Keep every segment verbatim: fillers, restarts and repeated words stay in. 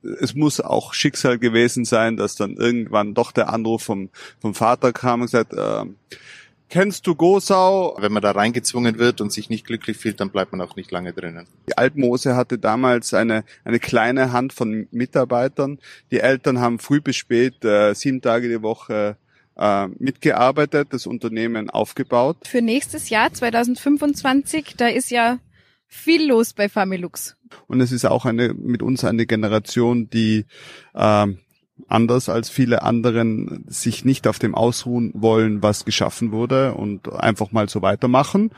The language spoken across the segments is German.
es muss auch Schicksal gewesen sein, dass dann irgendwann doch der Anruf vom, vom Vater kam und gesagt, äh, kennst du Gosau? Wenn man da reingezwungen wird und sich nicht glücklich fühlt, dann bleibt man auch nicht lange drinnen. Die Alpmose hatte damals eine, eine kleine Hand von Mitarbeitern. Die Eltern haben früh bis spät, äh, sieben Tage die Woche äh, mitgearbeitet, das Unternehmen aufgebaut. Für nächstes Jahr, zwanzig fünfundzwanzig, da ist ja viel los bei Familux. Und es ist auch eine mit uns eine Generation, die ähm, anders als viele anderen sich nicht auf dem ausruhen wollen, was geschaffen wurde und einfach mal so weitermachen.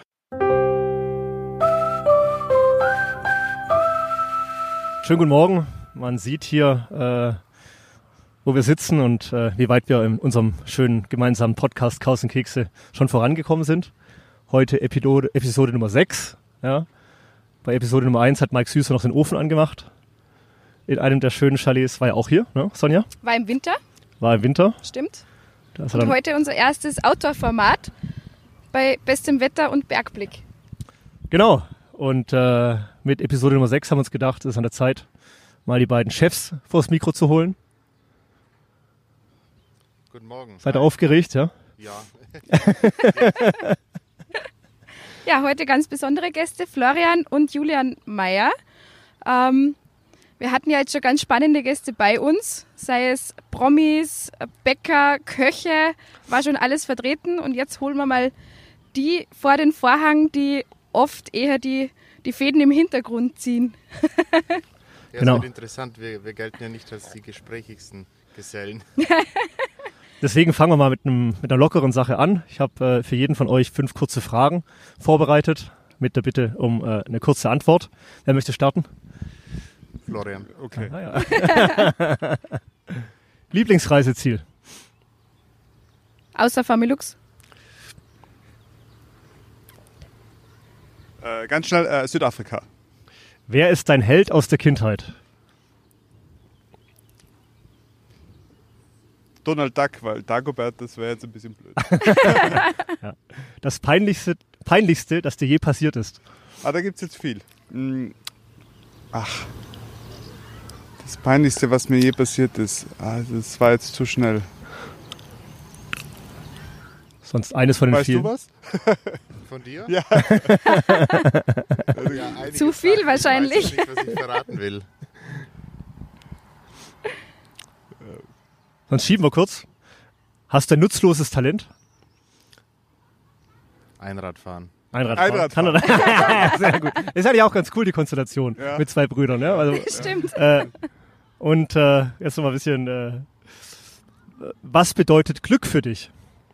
Schönen guten Morgen. Man sieht hier, äh, wo wir sitzen und äh, wie weit wir in unserem schönen gemeinsamen Podcast Chaos und Kekse schon vorangekommen sind. Heute Episode, Episode Nummer sechs. Ja. Bei Episode Nummer eins hat Mike Süßer noch den Ofen angemacht. In einem der schönen Chalets. War ja auch hier, ne, Sonja? War im Winter. War im Winter. Stimmt. Und dann heute unser erstes Outdoor-Format bei bestem Wetter und Bergblick. Genau. Und äh, mit Episode Nummer sechs haben wir uns gedacht, es ist an der Zeit, mal die beiden Chefs vors Mikro zu holen. Guten Morgen. Seid ihr aufgeregt, ja? Ja. Ja, heute ganz besondere Gäste, Florian und Julian Meyer. Ähm, wir hatten ja jetzt schon ganz spannende Gäste bei uns, sei es Promis, Bäcker, Köche, war schon alles vertreten. Und jetzt holen wir mal die vor den Vorhang, die oft eher die, die Fäden im Hintergrund ziehen. Ja, es genau. wird interessant, wir, wir gelten ja nicht als die gesprächigsten Gesellen. Deswegen fangen wir mal mit, einem, mit einer lockeren Sache an. Ich habe äh, für jeden von euch fünf kurze Fragen vorbereitet, mit der Bitte um äh, eine kurze Antwort. Wer möchte starten? Florian. Okay. Ah, ja. Lieblingsreiseziel? Außer Familux. Äh, ganz schnell äh, Südafrika. Wer ist dein Held aus der Kindheit? Donald Duck, weil Dagobert, das wäre jetzt ein bisschen blöd. Ja. Das peinlichste, peinlichste, das dir je passiert ist? Ah, da gibt's jetzt viel. Hm. Ach. Das Peinlichste, was mir je passiert ist. Ah, das war jetzt zu schnell. Sonst eines von den Weißt vielen. du was? Von dir? Ja. Ja, Zu viel Sachen, wahrscheinlich. Ich weiß nicht, was ich verraten will. Sonst schieben wir kurz. Hast du ein nutzloses Talent? Einradfahren. Einradfahren. Einradfahren. Kann er- Sehr gut. Ist eigentlich auch ganz cool, die Konstellation Ja. mit zwei Brüdern. Ja? Also, Stimmt. äh, und äh, jetzt noch mal ein bisschen, äh, was bedeutet Glück für dich?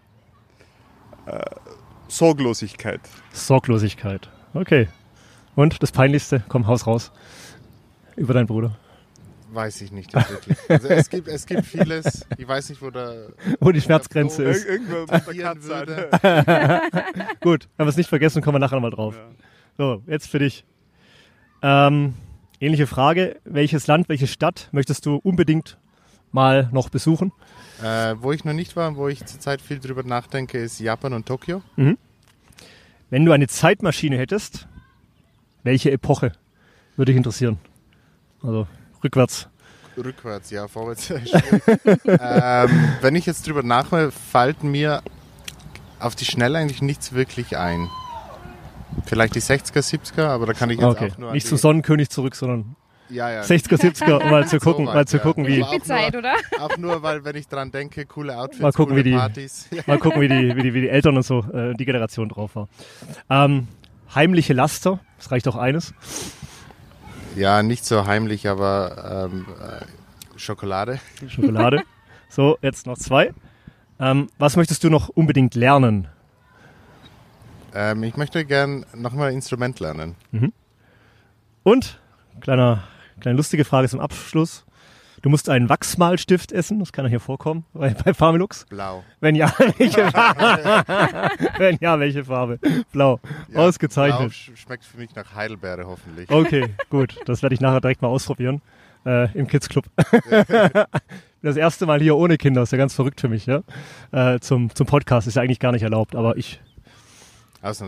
Sorglosigkeit. Sorglosigkeit. Okay. Und das Peinlichste? Komm, haus raus. Über deinen Bruder. Weiß ich nicht wirklich. Also es gibt, es gibt vieles. Ich weiß nicht, wo der Wo die Schmerzgrenze Ir- ist. Irgendwo muss der passieren Cut sein. würde. Gut, wenn wir es nicht vergessen, kommen wir nachher nochmal drauf. Ja. So, jetzt für dich. Ähm, ähnliche Frage. Welches Land, welche Stadt möchtest du unbedingt mal noch besuchen? Äh, wo ich noch nicht war und wo ich zurzeit viel drüber nachdenke, ist Japan und Tokio. Wenn du eine Zeitmaschine hättest, welche Epoche würde dich interessieren? Also rückwärts. Rückwärts, ja, vorwärts. schwierig. ähm, wenn ich jetzt drüber nachdenke, fällt mir auf die Schnelle eigentlich nichts wirklich ein. Vielleicht die sechziger, siebziger, aber da kann ich jetzt Okay, auch nur an nicht die, zum Sonnenkönig zurück, sondern ja, ja, sechziger, siebziger, um mal zu gucken, weit, mal zu ja. gucken, wie, Aber auch Zeit, nur, oder? Auch nur, weil, wenn ich dran denke, coole Outfits, Mal gucken, coole wie die- Partys. Ja. mal gucken, wie die, wie die, wie die Eltern und so, äh, die Generation drauf war. Ähm, heimliche Laster, das reicht auch eines. Ja, nicht so heimlich, aber ähm, äh, Schokolade. Schokolade. So, jetzt noch zwei. Ähm, was möchtest du noch unbedingt lernen? Ähm, ich möchte gern nochmal ein Instrument lernen. Und, kleiner, kleine lustige Frage zum Abschluss. Du musst einen Wachsmalstift essen, das kann ja hier vorkommen bei, bei Familux. Blau. Wenn ja, welche Farbe? Wenn ja, welche Farbe? Blau. Ja, Ausgezeichnet. Blau sch- schmeckt für mich nach Heidelbeere hoffentlich. Okay, gut. Das werde ich nachher direkt mal ausprobieren. Äh, im Kids Club. Das erste Mal hier ohne Kinder, ist ja ganz verrückt für mich, ja. Äh, zum, zum Podcast ist ja eigentlich gar nicht erlaubt, aber ich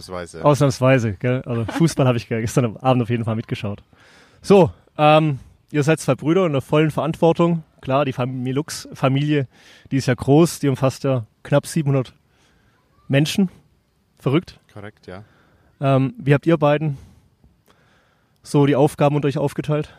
Ausnahmsweise. ausnahmsweise, gell? Also Fußball habe ich gestern Abend auf jeden Fall mitgeschaut. So, ähm, ihr seid zwei Brüder in der vollen Verantwortung. Klar, die Milux-Familie, die ist ja groß, die umfasst ja knapp siebenhundert Menschen. Verrückt. Korrekt, ja. Ähm, wie habt ihr beiden so die Aufgaben unter euch aufgeteilt?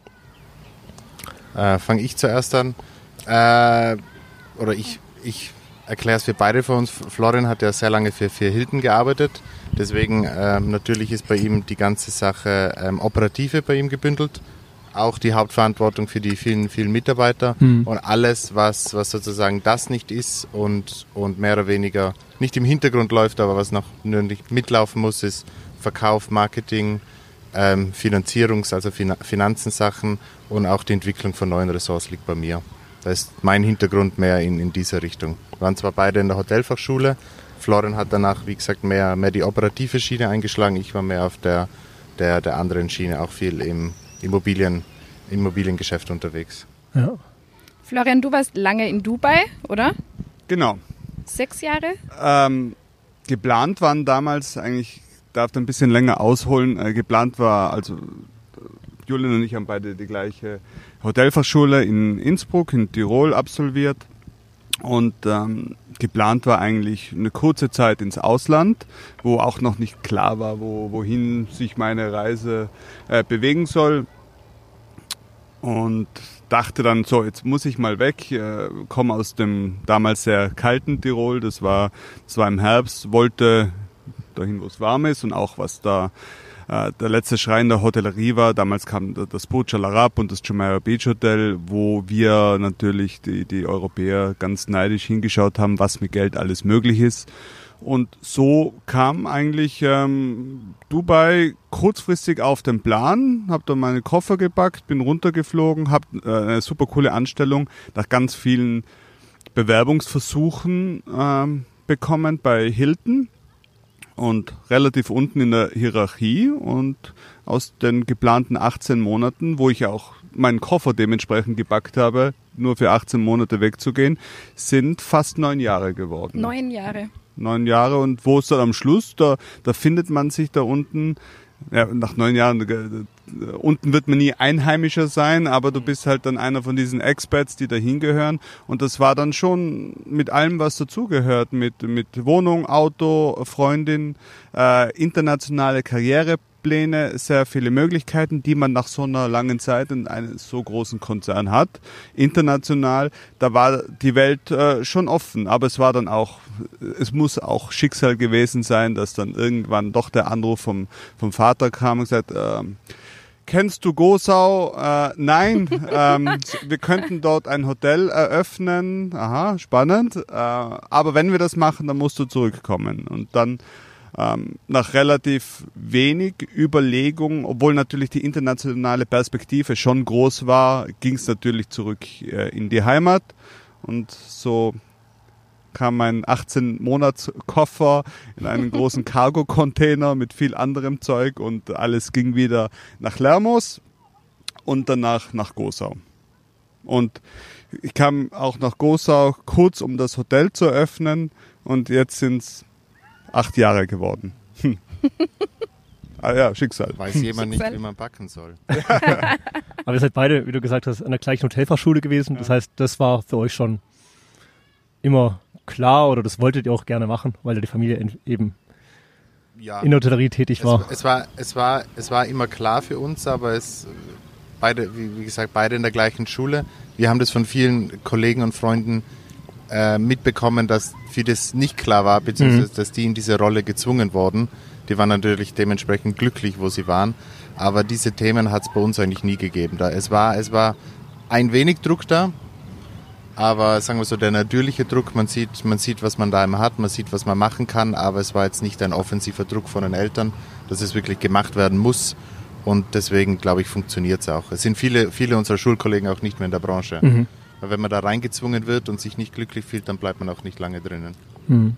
Äh, Fange ich zuerst an. Äh, oder ich, ich erkläre es für beide von uns. Florian hat ja sehr lange für, für Hilton gearbeitet. Deswegen ähm, natürlich ist bei ihm die ganze Sache ähm, Operative bei ihm gebündelt. Auch die Hauptverantwortung für die vielen, vielen Mitarbeiter. Mhm. Und alles, was, was sozusagen das nicht ist und, und mehr oder weniger nicht im Hintergrund läuft, aber was noch nicht mitlaufen muss, ist Verkauf, Marketing, ähm, Finanzierungs-, also fin- Finanzensachen und auch die Entwicklung von neuen Ressorts liegt bei mir. Da ist mein Hintergrund mehr in, in dieser Richtung. Wir waren zwar beide in der Hotelfachschule. Florian hat danach, wie gesagt, mehr, mehr die operative Schiene eingeschlagen. Ich war mehr auf der, der, der anderen Schiene, auch viel im Immobilien, Immobiliengeschäft unterwegs. Ja. Florian, du warst lange in Dubai, oder? Genau. Sechs Jahre? Ähm, geplant waren damals eigentlich, darf da ein bisschen länger ausholen, äh, geplant war, also Julian und ich haben beide die gleiche Hotelfachschule in Innsbruck, in Tirol absolviert. Und ähm, geplant war eigentlich eine kurze Zeit ins Ausland, wo auch noch nicht klar war, wo, wohin sich meine Reise äh, bewegen soll. Und dachte dann, so, jetzt muss ich mal weg, äh, komme aus dem damals sehr kalten Tirol, das war, das war im Herbst, wollte dahin, wo es warm ist und auch was da äh, der letzte Schrei in der Hotellerie war. Damals kam das Burj Al Arab und das Jumeirah Beach Hotel, wo wir natürlich, die, die Europäer, ganz neidisch hingeschaut haben, was mit Geld alles möglich ist. Und so kam eigentlich ähm, Dubai kurzfristig auf den Plan, habe dann meine Koffer gepackt, bin runtergeflogen, habe äh, eine super coole Anstellung nach ganz vielen Bewerbungsversuchen ähm, bekommen bei Hilton und relativ unten in der Hierarchie. Und aus den geplanten achtzehn Monaten, wo ich auch meinen Koffer dementsprechend gepackt habe, nur für achtzehn Monate wegzugehen, sind fast neun Jahre geworden. Neun Jahre. Neun Jahre und wo ist dann am Schluss? Da, da findet man sich da unten, ja, nach neun Jahren, äh, unten wird man nie Einheimischer sein, aber du bist halt dann einer von diesen Expats, die da hingehören. Und das war dann schon mit allem, was dazugehört, mit, mit Wohnung, Auto, Freundin, äh, internationale Karrierepläne, sehr viele Möglichkeiten, die man nach so einer langen Zeit in einem so großen Konzern hat. International, da war die Welt äh, schon offen, aber es war dann auch, es muss auch Schicksal gewesen sein, dass dann irgendwann doch der Anruf vom, vom Vater kam und gesagt, äh, kennst du Gosau? Äh, nein, ähm, wir könnten dort ein Hotel eröffnen. Aha, spannend. Äh, aber wenn wir das machen, dann musst du zurückkommen. Und dann ähm, nach relativ wenig Überlegung, obwohl natürlich die internationale Perspektive schon groß war, ging es natürlich zurück äh, in die Heimat. Und so kam mein achtzehn-Monats-Koffer in einen großen Cargo-Container mit viel anderem Zeug und alles ging wieder nach Lermos und danach nach Gosau. Und ich kam auch nach Gosau kurz, um das Hotel zu eröffnen und jetzt sind es acht Jahre geworden. Hm. Ah ja, Schicksal. Weiß jemand Schicksal. nicht, wie man backen soll. Aber ihr seid beide, wie du gesagt hast, an der gleichen Hotelfachschule gewesen. Das heißt, das war für euch schon immer klar oder das wolltet ihr auch gerne machen, weil ja die Familie eben Ja. in der Hotellerie tätig war. Es, es war, es war, es war immer klar für uns, aber es beide, wie, wie gesagt, beide in der gleichen Schule. Wir haben das von vielen Kollegen und Freunden äh, mitbekommen, dass für das nicht klar war, beziehungsweise Mhm. dass die in diese Rolle gezwungen wurden. Die waren natürlich dementsprechend glücklich, wo sie waren. Aber diese Themen hat es bei uns eigentlich nie gegeben. Da es war, es war ein wenig Druck da. Aber sagen wir so, der natürliche Druck, man sieht, man sieht, was man da immer hat, man sieht, was man machen kann, aber es war jetzt nicht ein offensiver Druck von den Eltern, dass es wirklich gemacht werden muss. Und deswegen, glaube ich, funktioniert es auch. Es sind viele, viele unserer Schulkollegen auch nicht mehr in der Branche. Mhm. Weil wenn man da reingezwungen wird und sich nicht glücklich fühlt, dann bleibt man auch nicht lange drinnen. Mhm.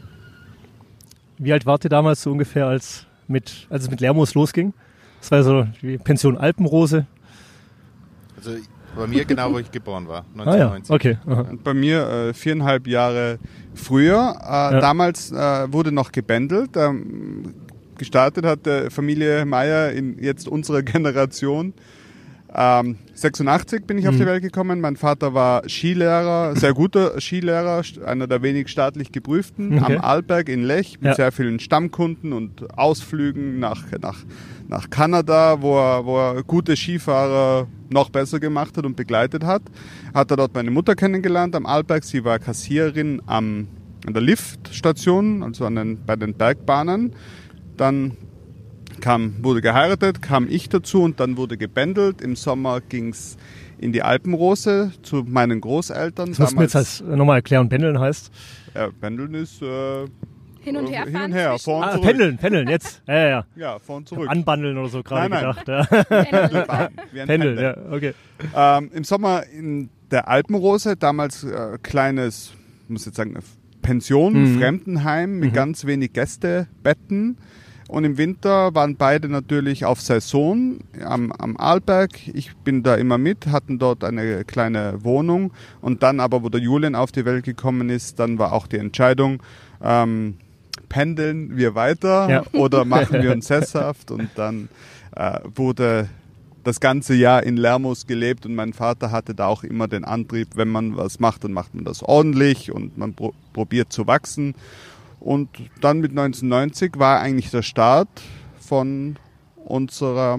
Wie alt wart ihr damals so ungefähr, als, mit, als es mit Lermos losging? Das war so die Pension Alpenrose. Also bei mir genau, wo ich geboren war, Ah ja, neunzehnhundertneunzig. okay. Aha. Und bei mir äh, viereinhalb Jahre früher. Äh, Ja. Damals äh, wurde noch gebändelt. Ähm, gestartet hat der Familie Meier in jetzt unserer Generation Ähm, sechsundachtzig bin ich auf Mhm. die Welt gekommen. Mein Vater war Skilehrer, sehr guter Skilehrer, einer der wenig staatlich geprüften, Okay. am Arlberg in Lech mit Ja. sehr vielen Stammkunden und Ausflügen nach, nach, nach Kanada, wo er, wo er gute Skifahrer noch besser gemacht hat und begleitet hat. Hat er dort meine Mutter kennengelernt am Arlberg. Sie war Kassiererin am, an der Liftstation, also an den, bei den Bergbahnen. Dann kam, wurde geheiratet, kam ich dazu und dann wurde gebändelt. Im Sommer ging's in die Alpenrose zu meinen Großeltern. Das musst du mir jetzt als, nochmal erklären, pendeln heißt. Ja, Pendeln ist äh, Hin und her hin fahren und her, zwischen- vor und Ah, zurück. pendeln, pendeln, jetzt. Ja, ja, ja. Ja, vor und zurück. Anbandeln oder so gerade Nein, nein. gedacht. Ja. Pendelbahn, wie ein Pendeln, Pendel. ja, okay. Ähm, Im Sommer in der Alpenrose, damals äh, kleines, ich muss jetzt sagen, Pension, Mhm. Fremdenheim mit Mhm. ganz wenig Gästebetten. Und im Winter waren beide natürlich auf Saison am, am Arlberg. Ich bin da immer mit, hatten dort eine kleine Wohnung. Und dann aber, wo der Julian auf die Welt gekommen ist, dann war auch die Entscheidung, ähm, pendeln wir weiter Ja. oder machen wir uns sesshaft. Und dann äh, wurde das ganze Jahr in Lermoos gelebt und mein Vater hatte da auch immer den Antrieb, wenn man was macht, dann macht man das ordentlich und man pro- probiert zu wachsen. Und dann mit neunzehnhundertneunzig war eigentlich der Start von unserer,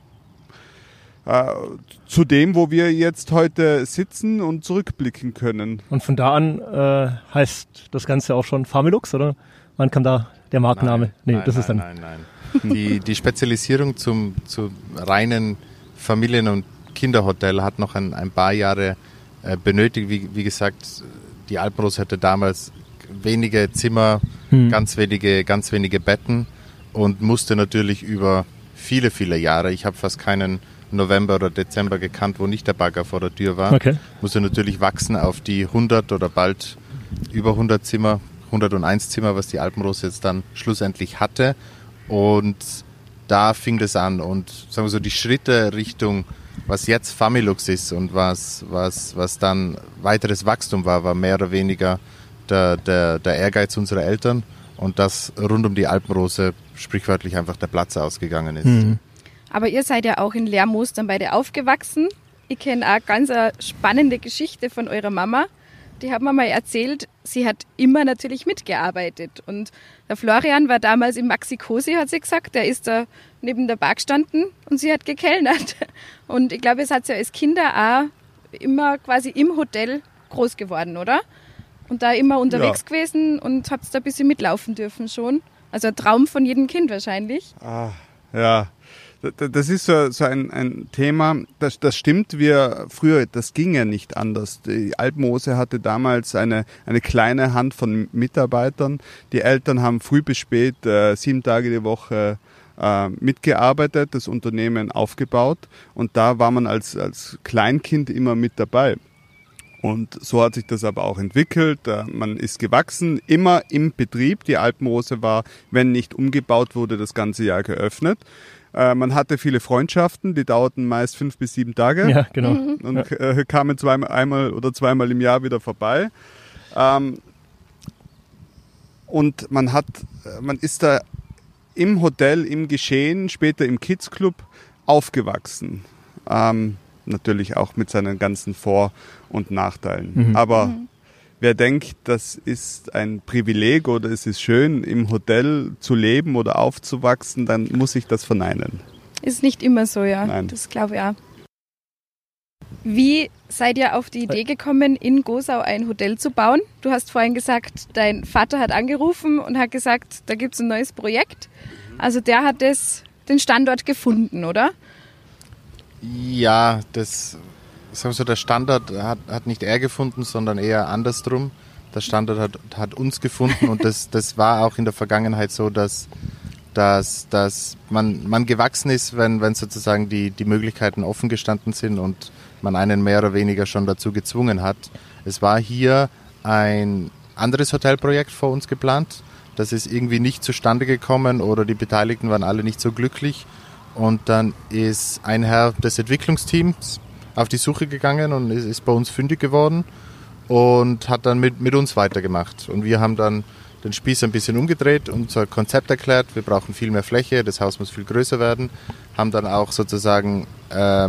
äh, zu dem, wo wir jetzt heute sitzen und zurückblicken können. Und von da an äh, heißt das Ganze auch schon Familux, oder? Wann kam da der Markenname? Nein, nee, nein, das ist dann. Nein, nein, nein. Die, die Spezialisierung zum, zum reinen Familien- und Kinderhotel hat noch ein, ein paar Jahre äh, benötigt. Wie, wie gesagt, die Alpenrose hatte damals wenige Zimmer, Hm. ganz wenige, ganz wenige Betten und musste natürlich über viele, viele Jahre, ich habe fast keinen November oder Dezember gekannt, wo nicht der Bagger vor der Tür war, Okay. musste natürlich wachsen auf die hundert oder bald über hundert Zimmer, hunderteins Zimmer, was die Alpenrose jetzt dann schlussendlich hatte. Und da fing das an. Und sagen wir so, die Schritte Richtung, was jetzt Familux ist und was, was, was dann weiteres Wachstum war, war mehr oder weniger der, der, der Ehrgeiz unserer Eltern und dass rund um die Alpenrose sprichwörtlich einfach der Platz ausgegangen ist. Mhm. Aber ihr seid ja auch in Lermoos dann beide aufgewachsen. Ich kenne auch ganz eine spannende Geschichte von eurer Mama. Die hat mir mal erzählt, sie hat immer natürlich mitgearbeitet. Und der Florian war damals im Maxi-Cosi, hat sie gesagt. Der ist da neben der Bar gestanden und sie hat gekellnert. Und ich glaube, es hat sie als Kinder auch immer quasi im Hotel groß geworden, oder? Und da immer unterwegs Ja. gewesen und habt da ein bisschen mitlaufen dürfen schon. Also ein Traum von jedem Kind wahrscheinlich. Ah, ja, D- d- das ist so, so ein, ein Thema, das, das stimmt, wir früher, das ging ja nicht anders. Die Alpenrose hatte damals eine, eine kleine Hand von Mitarbeitern. Die Eltern haben früh bis spät, äh, sieben Tage die Woche äh, mitgearbeitet, das Unternehmen aufgebaut und da war man als, als Kleinkind immer mit dabei. Und so hat sich das aber auch entwickelt. Man ist gewachsen, immer im Betrieb. Die Alpenrose war, wenn nicht umgebaut wurde, das ganze Jahr geöffnet. Man hatte viele Freundschaften, die dauerten meist fünf bis sieben Tage Ja, genau. und äh, kamen zweimal, einmal oder zweimal im Jahr wieder vorbei. Ähm, und man hat, man ist da im Hotel, im Geschehen, später im Kids Club aufgewachsen. Ähm, natürlich auch mit seinen ganzen Vor- und Nachteilen. Mhm. Aber wer denkt, das ist ein Privileg oder es ist schön, im Hotel zu leben oder aufzuwachsen, dann muss ich das verneinen. Ist nicht immer so, ja. Nein. Das glaube ich auch. Wie seid ihr auf die Idee gekommen, in Gosau ein Hotel zu bauen? Du hast vorhin gesagt, dein Vater hat angerufen und hat gesagt, da gibt es ein neues Projekt. Also der hat das, den Standort gefunden, oder? Ja, das, sagen wir so, der Standort hat, hat nicht er gefunden, sondern eher andersrum. Der Standort hat, hat uns gefunden und das, das war auch in der Vergangenheit so, dass, dass, dass man, man gewachsen ist, wenn, wenn sozusagen die, die Möglichkeiten offen gestanden sind und man einen mehr oder weniger schon dazu gezwungen hat. Es war hier ein anderes Hotelprojekt vor uns geplant. Das ist irgendwie nicht zustande gekommen oder die Beteiligten waren alle nicht so glücklich. Und dann ist ein Herr des Entwicklungsteams auf die Suche gegangen und ist, ist bei uns fündig geworden und hat dann mit, mit uns weitergemacht. Und wir haben dann den Spieß ein bisschen umgedreht, unser Konzept erklärt, wir brauchen viel mehr Fläche, das Haus muss viel größer werden, haben dann auch sozusagen ähm,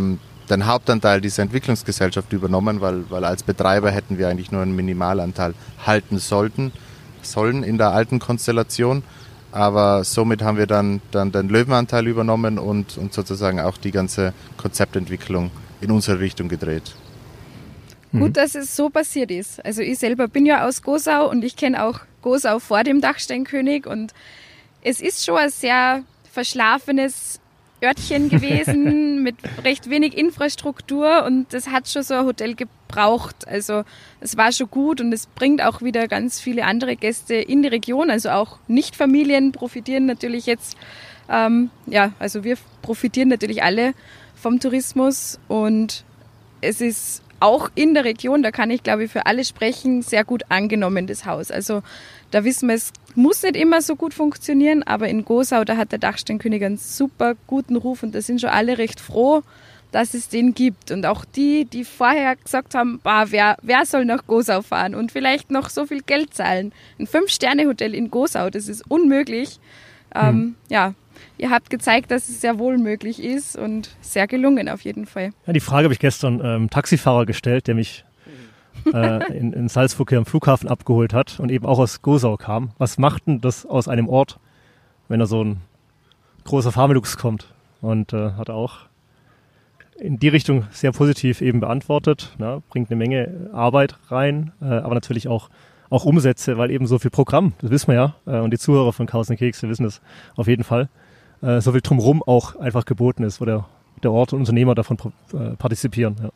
den Hauptanteil dieser Entwicklungsgesellschaft übernommen, weil, weil als Betreiber hätten wir eigentlich nur einen Minimalanteil halten sollten, sollen in der alten Konstellation. Aber somit haben wir dann, dann den Löwenanteil übernommen und, und sozusagen auch die ganze Konzeptentwicklung in unsere Richtung gedreht. Mhm. Gut, dass es so passiert ist. Also ich selber bin ja aus Gosau und ich kenne auch Gosau vor dem Dachsteinkönig und es ist schon ein sehr verschlafenes Örtchen gewesen mit recht wenig Infrastruktur und das hat schon so ein Hotel gebraucht. Also es war schon gut und es bringt auch wieder ganz viele andere Gäste in die Region. Also auch Nicht-Familien profitieren natürlich jetzt. Ähm, ja, also wir profitieren natürlich alle vom Tourismus und es ist auch in der Region, da kann ich glaube ich für alle sprechen, sehr gut angenommen, das Haus. Also da wissen wir, es muss nicht immer so gut funktionieren, aber in Gosau, da hat der Dachsteinkönig einen super guten Ruf und da sind schon alle recht froh, dass es den gibt. Und auch die, die vorher gesagt haben, bah, wer, wer soll nach Gosau fahren und vielleicht noch so viel Geld zahlen. Ein Fünf-Sterne-Hotel in Gosau, das ist unmöglich. Ähm, hm. Ja, ihr habt gezeigt, dass es sehr wohl möglich ist und sehr gelungen auf jeden Fall. Ja, die Frage habe ich gestern ähm, Taxifahrer gestellt, der mich äh, in, in Salzburg hier am Flughafen abgeholt hat und eben auch aus Gosau kam. Was macht denn das aus einem Ort, wenn da so ein großer Familux kommt? Und äh, hat auch in die Richtung sehr positiv eben beantwortet. Na, bringt eine Menge Arbeit rein, äh, aber natürlich auch, auch Umsätze, weil eben so viel Programm, das wissen wir ja, äh, und die Zuhörer von Chaos und Kekse wissen das auf jeden Fall, äh, so viel drumherum auch einfach geboten ist, wo der, der Ort und Unternehmer davon äh, partizipieren. Ja.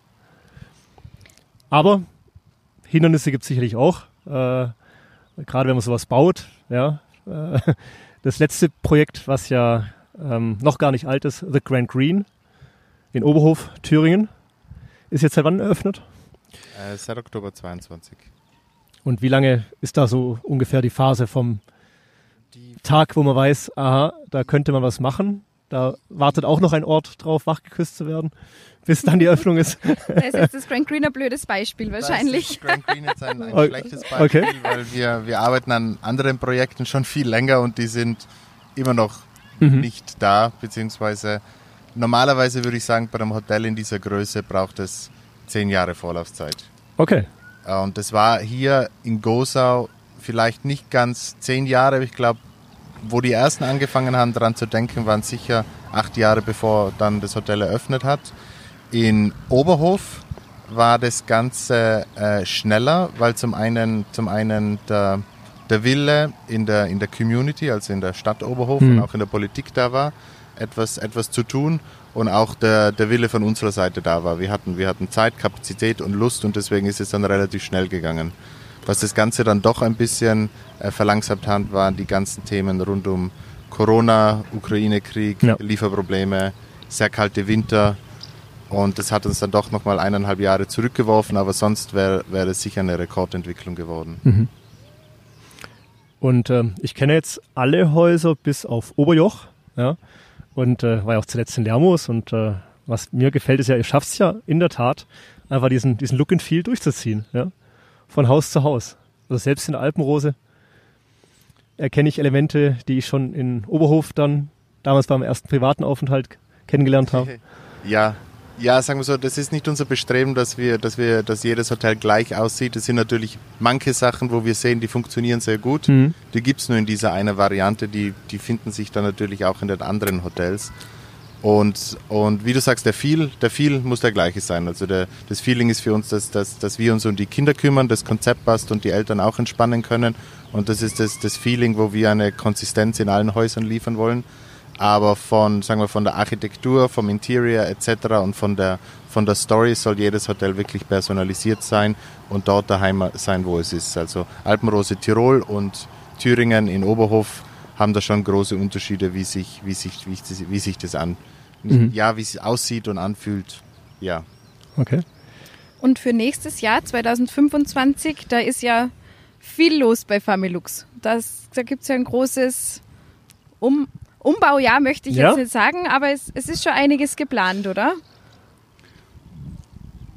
Aber Hindernisse gibt es sicherlich auch, äh, gerade wenn man sowas baut. Ja, äh, das letzte Projekt, was ja ähm, noch gar nicht alt ist, The Grand Green in Oberhof, Thüringen, ist jetzt seit wann eröffnet? Äh, seit Oktober zweiundzwanzig. Und wie lange ist da so ungefähr die Phase vom die Tag, wo man weiß, aha, da könnte man was machen? Da wartet auch noch ein Ort drauf, wachgeküsst zu werden, bis dann die Öffnung ist. Da ist jetzt das Grand Green ein blödes Beispiel wahrscheinlich. Das Grand Green jetzt ein, ein okay. schlechtes Beispiel, okay. weil wir, wir arbeiten an anderen Projekten schon viel länger und die sind immer noch mhm. nicht da, beziehungsweise normalerweise würde ich sagen, bei einem Hotel in dieser Größe braucht es zehn Jahre Vorlaufzeit. Okay. Und das war hier in Gosau vielleicht nicht ganz zehn Jahre, aber ich glaube, wo die ersten angefangen haben, daran zu denken, waren sicher acht Jahre, bevor dann das Hotel eröffnet hat. In Oberhof war das Ganze äh, schneller, weil zum einen, zum einen der, der Wille in der, in der Community, also in der Stadt Oberhof mhm. und auch in der Politik da war, etwas, etwas zu tun und auch der, der Wille von unserer Seite da war. Wir hatten, wir hatten Zeit, Kapazität und Lust und deswegen ist es dann relativ schnell gegangen. Was das Ganze dann doch ein bisschen äh, verlangsamt hat, waren die ganzen Themen rund um Corona, Ukraine-Krieg, ja. Lieferprobleme, sehr kalte Winter und das hat uns dann doch nochmal eineinhalb Jahre zurückgeworfen, aber sonst wäre wär es sicher eine Rekordentwicklung geworden. Mhm. Und ähm, ich kenne jetzt alle Häuser bis auf Oberjoch, ja, und äh, war ja auch zuletzt in Lermoos und äh, was mir gefällt ist ja, ihr schafft es ja in der Tat, einfach diesen, diesen Look and Feel durchzuziehen, ja. Von Haus zu Haus. Also selbst in der Alpenrose erkenne ich Elemente, die ich schon in Oberhof dann damals beim ersten privaten Aufenthalt kennengelernt habe. Ja, ja, sagen wir so, das ist nicht unser Bestreben, dass wir, dass wir, dass jedes Hotel gleich aussieht. Es sind natürlich manche Sachen, wo wir sehen, die funktionieren sehr gut. Mhm. Die gibt es nur in dieser eine Variante, die, die finden sich dann natürlich auch in den anderen Hotels. Und, und wie du sagst, der Feel, der Feel muss der gleiche sein. Also der, das Feeling ist für uns, dass, dass, dass wir uns um die Kinder kümmern, das Konzept passt und die Eltern auch entspannen können. Und das ist das, das Feeling, wo wir eine Konsistenz in allen Häusern liefern wollen. Aber von, sagen wir, von der Architektur, vom Interior et cetera und von der, von der Story soll jedes Hotel wirklich personalisiert sein und dort daheim sein, wo es ist. Also Alpenrose Tirol und Thüringen in Oberhof haben da schon große Unterschiede, wie sich, wie sich, wie sich, wie sich das an, mhm. ja, wie es aussieht und anfühlt, ja. Okay. Und für nächstes Jahr, zwanzig fünfundzwanzig, da ist ja viel los bei Familux. Das, da gibt es ja ein großes um Umbaujahr, möchte ich ja. jetzt nicht sagen, aber es, es ist schon einiges geplant, oder?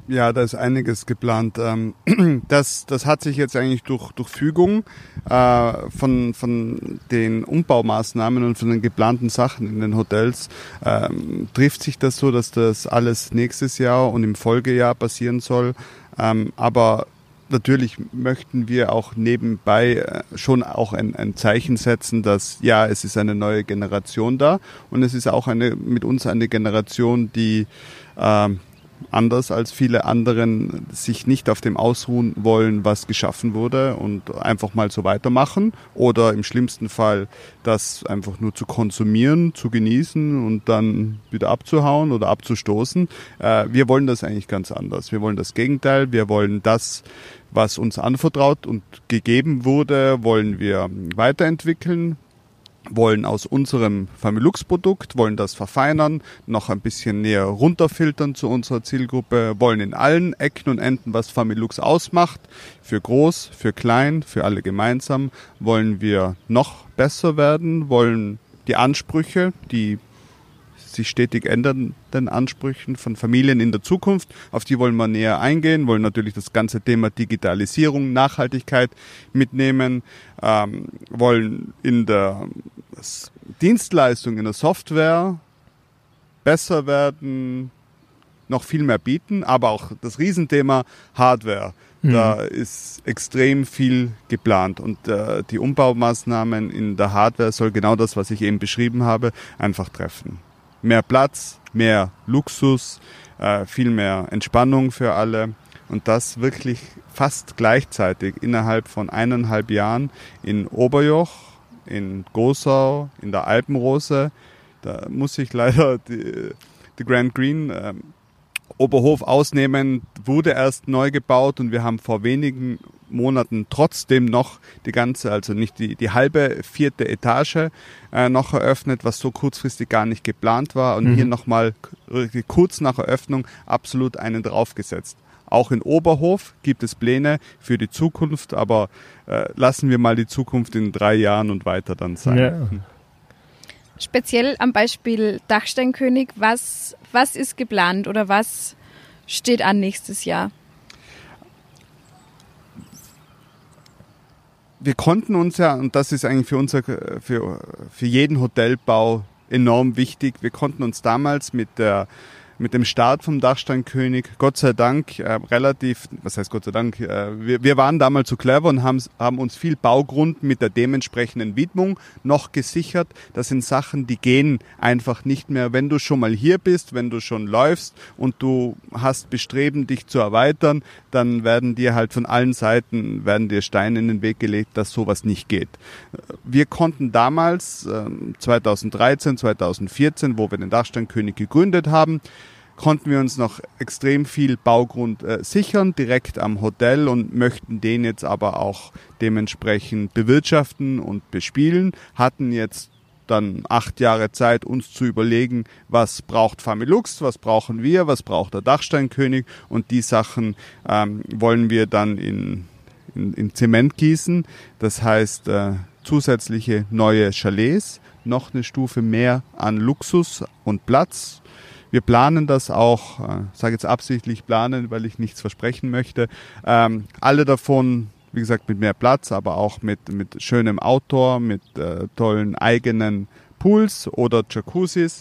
Ja, da ist einiges geplant. Das, das hat sich jetzt eigentlich durch, durch Fügung äh, von, von den Umbaumaßnahmen und von den geplanten Sachen in den Hotels, ähm, trifft sich das so, dass das alles nächstes Jahr und im Folgejahr passieren soll. Ähm, aber natürlich möchten wir auch nebenbei schon auch ein, ein Zeichen setzen, dass ja, es ist eine neue Generation da und es ist auch eine mit uns eine Generation, die ähm, anders als viele anderen sich nicht auf dem ausruhen wollen, was geschaffen wurde und einfach mal so weitermachen oder im schlimmsten Fall das einfach nur zu konsumieren, zu genießen und dann wieder abzuhauen oder abzustoßen. Äh, wir wollen das eigentlich ganz anders. Wir wollen das Gegenteil. Wir wollen das, was uns anvertraut und gegeben wurde, wollen wir weiterentwickeln. Wollen aus unserem Familux-Produkt, wollen das verfeinern, noch ein bisschen näher runterfiltern zu unserer Zielgruppe, wollen in allen Ecken und Enden, was Familux ausmacht, für groß, für klein, für alle gemeinsam, wollen wir noch besser werden, wollen die Ansprüche, die sich stetig ändernden Ansprüchen von Familien in der Zukunft, auf die wollen wir näher eingehen, wollen natürlich das ganze Thema Digitalisierung, Nachhaltigkeit mitnehmen, ähm, wollen in der Dienstleistung, in der Software besser werden, noch viel mehr bieten, aber auch das Riesenthema Hardware. Mhm. Da ist extrem viel geplant und äh, die Umbaumaßnahmen in der Hardware soll genau das, was ich eben beschrieben habe, einfach treffen. Mehr Platz, mehr Luxus, äh, viel mehr Entspannung für alle und das wirklich fast gleichzeitig innerhalb von eineinhalb Jahren in Oberjoch, in Gosau, in der Alpenrose. Da muss ich leider die, die Grand Green äh, Oberhof ausnehmen, wurde erst neu gebaut und wir haben vor wenigen Monaten trotzdem noch die ganze, also nicht die, die halbe vierte Etage äh, noch eröffnet, was so kurzfristig gar nicht geplant war und mhm. hier nochmal kurz nach Eröffnung absolut einen draufgesetzt. Auch in Oberhof gibt es Pläne für die Zukunft, aber äh, lassen wir mal die Zukunft in drei Jahren und weiter dann sein. Ja. Speziell am Beispiel Dachsteinkönig, was, was ist geplant oder was steht an nächstes Jahr? Wir konnten uns ja, und das ist eigentlich für, unser, für, für jeden Hotelbau enorm wichtig, wir konnten uns damals mit der mit dem Start vom Dachsteinkönig, Gott sei Dank, äh, relativ, was heißt Gott sei Dank, äh, wir, wir waren damals so clever und haben, haben uns viel Baugrund mit der dementsprechenden Widmung noch gesichert. Das sind Sachen, die gehen einfach nicht mehr. Wenn du schon mal hier bist, wenn du schon läufst und du hast Bestreben, dich zu erweitern, dann werden dir halt von allen Seiten, werden dir Steine in den Weg gelegt, dass sowas nicht geht. Wir konnten damals, äh, zweitausenddreizehn, zweitausendvierzehn, wo wir den Dachsteinkönig gegründet haben, konnten wir uns noch extrem viel Baugrund äh, sichern, direkt am Hotel und möchten den jetzt aber auch dementsprechend bewirtschaften und bespielen. Hatten jetzt dann acht Jahre Zeit, uns zu überlegen, was braucht Familux, was brauchen wir, was braucht der Dachsteinkönig und die Sachen ähm, wollen wir dann in, in, in Zement gießen. Das heißt äh, zusätzliche neue Chalets, noch eine Stufe mehr an Luxus und Platz. Wir planen das auch, ich äh, sage jetzt absichtlich planen, weil ich nichts versprechen möchte. Ähm, alle davon, wie gesagt, mit mehr Platz, aber auch mit, mit schönem Outdoor, mit äh, tollen eigenen Pools oder Jacuzzis.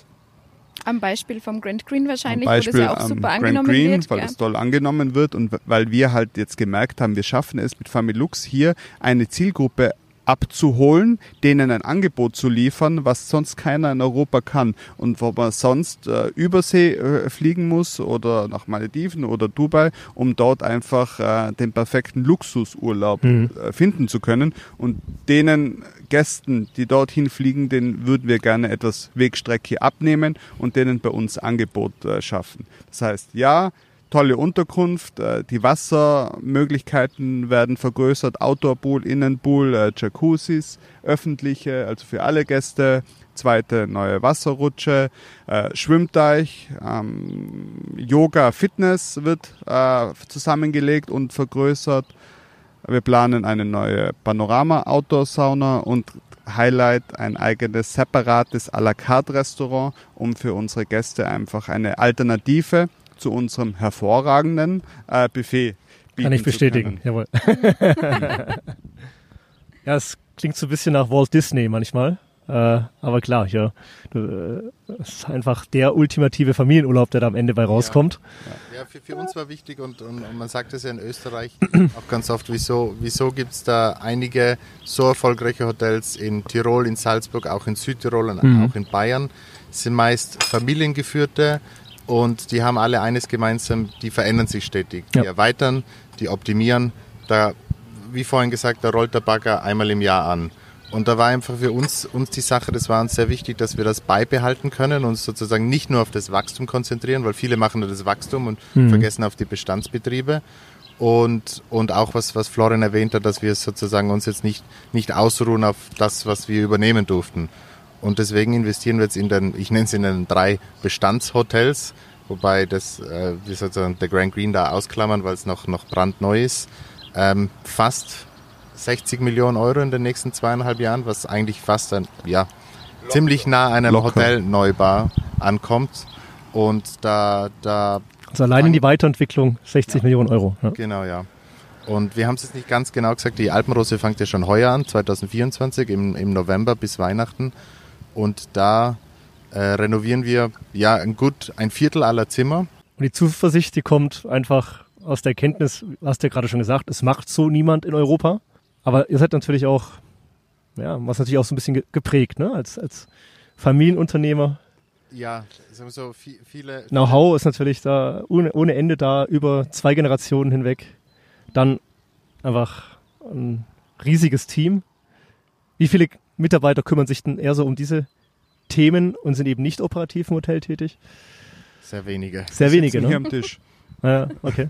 Am Beispiel vom Grand Green wahrscheinlich, Beispiel, wo das ja auch super Grand angenommen Green, wird. Weil ja. das toll angenommen wird und weil wir halt jetzt gemerkt haben, wir schaffen es mit Familux hier eine Zielgruppe abzuholen, denen ein Angebot zu liefern, was sonst keiner in Europa kann und wo man sonst äh, Übersee äh, fliegen muss oder nach Malediven oder Dubai, um dort einfach äh, den perfekten Luxusurlaub mhm. äh, finden zu können und denen Gästen, die dorthin fliegen, denen würden wir gerne etwas Wegstrecke abnehmen und denen bei uns Angebot äh, schaffen. Das heißt, ja, tolle Unterkunft, die Wassermöglichkeiten werden vergrößert, Outdoor-Pool, Innenpool, Jacuzzis, öffentliche, also für alle Gäste, zweite neue Wasserrutsche, äh, Schwimmteich, ähm, Yoga, Fitness wird äh, zusammengelegt und vergrößert. Wir planen eine neue Panorama-Outdoor-Sauna und Highlight, ein eigenes separates à la carte Restaurant, um für unsere Gäste einfach eine Alternative zu unserem hervorragenden äh, Buffet bieten. Kann ich bestätigen, jawohl. Ja, es klingt so ein bisschen nach Walt Disney manchmal. Äh, aber klar, ja, es ist einfach der ultimative Familienurlaub, der da am Ende bei rauskommt. Ja, ja für, für uns war wichtig und, und, und man sagt es ja in Österreich auch ganz oft, wieso, wieso gibt es da einige so erfolgreiche Hotels in Tirol, in Salzburg, auch in Südtirol und mhm. auch in Bayern. Es sind meist familiengeführte und die haben alle eines gemeinsam, die verändern sich stetig, die ja. erweitern, die optimieren. Da, wie vorhin gesagt, da rollt der Bagger einmal im Jahr an. Und da war einfach für uns, uns die Sache, das war uns sehr wichtig, dass wir das beibehalten können und uns sozusagen nicht nur auf das Wachstum konzentrieren, weil viele machen nur das Wachstum und mhm. vergessen auf die Bestandsbetriebe. Und, und auch was, was Florian erwähnt hat, dass wir sozusagen uns jetzt nicht, nicht ausruhen auf das, was wir übernehmen durften. Und deswegen investieren wir jetzt in den, ich nenne es in den drei Bestandshotels, wobei das, äh, wir sozusagen der Grand Green da ausklammern, weil es noch, noch brandneu ist, ähm, fast sechzig Millionen Euro in den nächsten zweieinhalb Jahren, was eigentlich fast ein, ja, Locker. ziemlich nah einem Locker. Hotelneubau ankommt. Und da, da also allein in die Weiterentwicklung sechzig ja. Millionen Euro. Ja. Genau, ja. Und wir haben es jetzt nicht ganz genau gesagt, die Alpenrose fängt ja schon heuer an, zwanzig vierundzwanzig, im, im November bis Weihnachten. Und da äh, renovieren wir ja ein gut ein Viertel aller Zimmer. Und die Zuversicht, die kommt einfach aus der Kenntnis, hast du ja gerade schon gesagt, es macht so niemand in Europa. Aber ihr seid natürlich auch, ja, was natürlich auch so ein bisschen geprägt, ne? Als, als Familienunternehmer. Ja, sagen wir so, viele, viele. Know-how ist natürlich da ohne, ohne Ende da über zwei Generationen hinweg. Dann einfach ein riesiges Team. Wie viele Mitarbeiter kümmern sich denn eher so um diese Themen und sind eben nicht operativ im Hotel tätig? Sehr wenige. Sehr wenige, ne? Hier am Tisch. Ja, okay.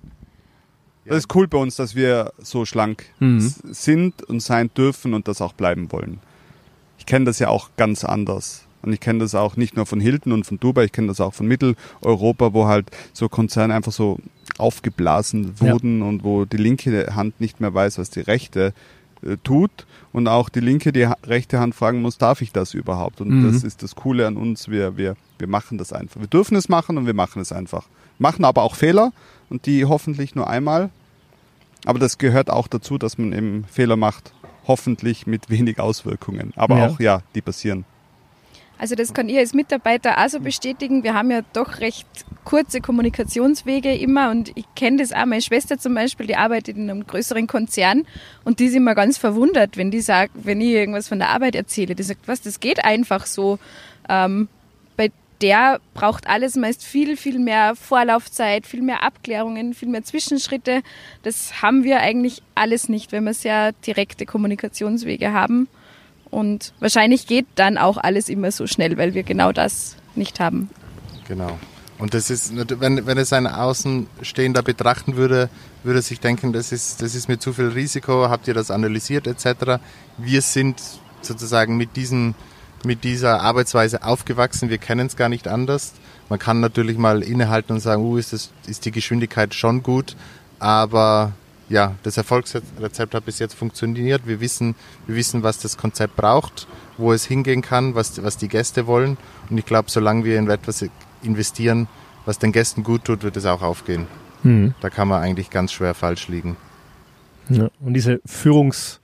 Das ist cool bei uns, dass wir so schlank mhm. sind und sein dürfen und das auch bleiben wollen. Ich kenne das ja auch ganz anders. Und ich kenne das auch nicht nur von Hilton und von Dubai, ich kenne das auch von Mitteleuropa, wo halt so Konzerne einfach so aufgeblasen wurden ja. und wo die linke Hand nicht mehr weiß, was die rechte äh, tut. Und auch die linke, die ha- rechte Hand fragen muss, darf ich das überhaupt? Und mhm. das ist das Coole an uns, wir, wir, wir machen das einfach. Wir dürfen es machen und wir machen es einfach. Machen aber auch Fehler und die hoffentlich nur einmal. Aber das gehört auch dazu, dass man eben Fehler macht, hoffentlich mit wenig Auswirkungen. Aber ja. auch, ja, die passieren. Also das kann ich als Mitarbeiter auch so bestätigen. Wir haben ja doch recht kurze Kommunikationswege immer und ich kenne das auch. Meine Schwester zum Beispiel, die arbeitet in einem größeren Konzern und die ist immer ganz verwundert, wenn die sagt, wenn ich irgendwas von der Arbeit erzähle. Die sagt, was, das geht einfach so. Ähm, bei der braucht alles meist viel, viel mehr Vorlaufzeit, viel mehr Abklärungen, viel mehr Zwischenschritte. Das haben wir eigentlich alles nicht, wenn wir sehr direkte Kommunikationswege haben. Und wahrscheinlich geht dann auch alles immer so schnell, weil wir genau das nicht haben. Genau. Und das ist, wenn, wenn es ein Außenstehender betrachten würde, würde sich denken, das ist, das ist mir zu viel Risiko, habt ihr das analysiert et cetera. Wir sind sozusagen mit diesem mit dieser Arbeitsweise aufgewachsen. Wir kennen es gar nicht anders. Man kann natürlich mal innehalten und sagen, uh, ist, das, ist die Geschwindigkeit schon gut, aber ja, das Erfolgsrezept hat bis jetzt funktioniert. Wir wissen, wir wissen, was das Konzept braucht, wo es hingehen kann, was, was die Gäste wollen. Und ich glaube, solange wir in etwas investieren, was den Gästen gut tut, wird es auch aufgehen. Mhm. Da kann man eigentlich ganz schwer falsch liegen. Ja, und diese Führungs-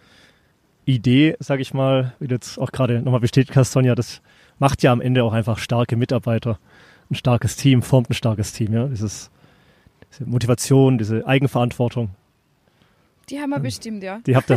Idee, sage ich mal, wie du jetzt auch gerade nochmal bestätigt hast, Sonja, das macht ja am Ende auch einfach starke Mitarbeiter, ein starkes Team, formt ein starkes Team, ja, dieses, diese Motivation, diese Eigenverantwortung. Die haben wir ähm, bestimmt, ja. Die habt ihr.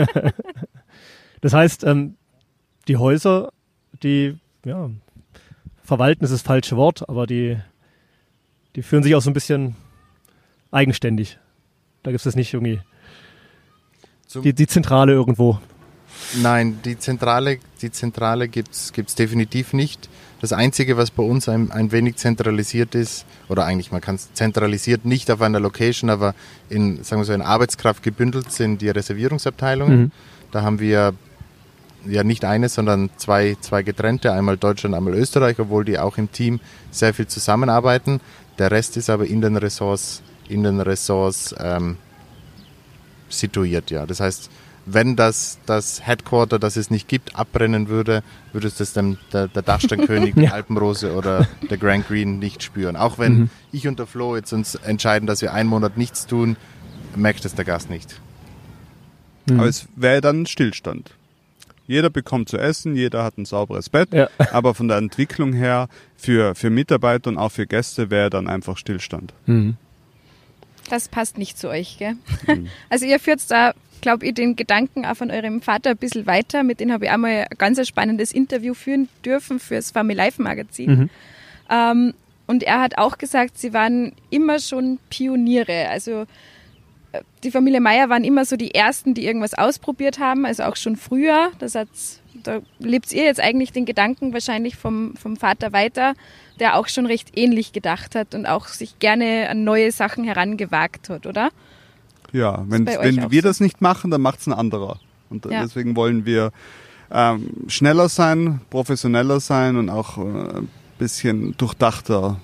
Das heißt, ähm, die Häuser, die, ja, verwalten ist das falsche Wort, aber die, die führen sich auch so ein bisschen eigenständig. Da gibt es das nicht irgendwie, die, die Zentrale irgendwo. Nein, die Zentrale, die Zentrale gibt es definitiv nicht. Das Einzige, was bei uns ein, ein wenig zentralisiert ist, oder eigentlich man kann es zentralisiert nicht auf einer Location, aber in, sagen wir so, in Arbeitskraft gebündelt sind die Reservierungsabteilungen. Mhm. Da haben wir ja nicht eine, sondern zwei, zwei getrennte, einmal Deutschland, einmal Österreich, obwohl die auch im Team sehr viel zusammenarbeiten. Der Rest ist aber in den Ressorts, in den Ressorts ähm, situiert, ja. Das heißt, wenn das, das Headquarter, das es nicht gibt, abbrennen würde, würde es das dann der, der Dachsteinkönig, die Alpenrose oder der Grand Green nicht spüren. Auch wenn mhm. ich und der Flo jetzt uns entscheiden, dass wir einen Monat nichts tun, merkt es der Gast nicht. Mhm. Aber es wäre dann Stillstand. Jeder bekommt zu essen, jeder hat ein sauberes Bett, ja. aber von der Entwicklung her für, für Mitarbeiter und auch für Gäste wäre dann einfach Stillstand. Mhm. Das passt nicht zu euch, gell? Mhm. Also ihr führt da, glaube ich, den Gedanken auch von eurem Vater ein bisschen weiter. Mit dem habe ich einmal ein ganz spannendes Interview führen dürfen fürs Family Life Magazin. Mhm. Ähm, und er hat auch gesagt, sie waren immer schon Pioniere. Also die Familie Meier waren immer so die Ersten, die irgendwas ausprobiert haben, also auch schon früher. Das hat's, da lebt ihr jetzt eigentlich den Gedanken wahrscheinlich vom, vom Vater weiter, der auch schon recht ähnlich gedacht hat und auch sich gerne an neue Sachen herangewagt hat, oder? Ja, wenn, wenn wir so? das nicht machen, dann macht es ein anderer. Und ja. deswegen wollen wir ähm, schneller sein, professioneller sein und auch äh, ein bisschen durchdachter.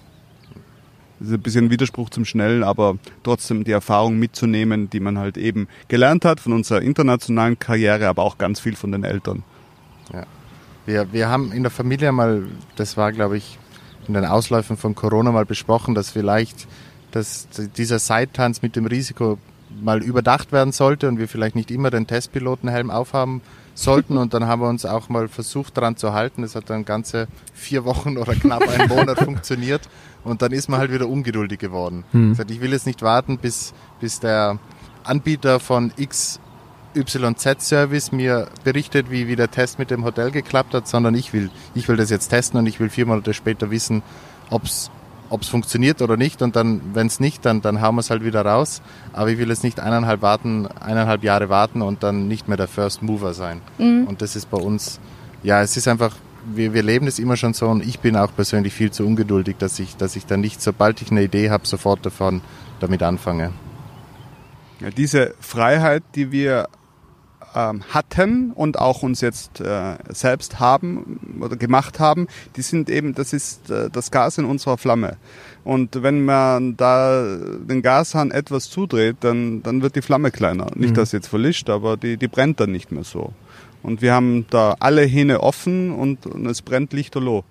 Das ist ein bisschen ein Widerspruch zum Schnellen, aber trotzdem die Erfahrung mitzunehmen, die man halt eben gelernt hat von unserer internationalen Karriere, aber auch ganz viel von den Eltern. Ja. Wir, wir haben in der Familie mal, das war glaube ich in den Ausläufen von Corona mal besprochen, dass vielleicht dass dieser Seiltanz mit dem Risiko mal überdacht werden sollte und wir vielleicht nicht immer den Testpilotenhelm aufhaben sollten. Und dann haben wir uns auch mal versucht daran zu halten. Das hat dann ganze vier Wochen oder knapp einen Monat funktioniert. Und dann ist man halt wieder ungeduldig geworden. Hm. Ich will jetzt nicht warten, bis, bis der Anbieter von X Y Z-Service mir berichtet, wie, wie der Test mit dem Hotel geklappt hat, sondern ich will, ich will das jetzt testen und ich will vier Monate später wissen, ob es funktioniert oder nicht. Und dann, wenn es nicht, dann, dann hauen wir es halt wieder raus. Aber ich will jetzt nicht eineinhalb, warten, eineinhalb Jahre warten und dann nicht mehr der First Mover sein. Mhm. Und das ist bei uns, ja, es ist einfach, wir, wir leben das immer schon so und ich bin auch persönlich viel zu ungeduldig, dass ich, dass ich dann nicht, sobald ich eine Idee habe, sofort davon damit anfange. Ja, diese Freiheit, die wir ähm, hatten und auch uns jetzt äh, selbst haben oder gemacht haben, die sind eben, das ist äh, das Gas in unserer Flamme. Und wenn man da den Gashahn etwas zudreht, dann, dann wird die Flamme kleiner. Mhm. Nicht, dass sie jetzt verlischt, aber die, die brennt dann nicht mehr so. Und wir haben da alle Hähne offen und, und es brennt lichterloh.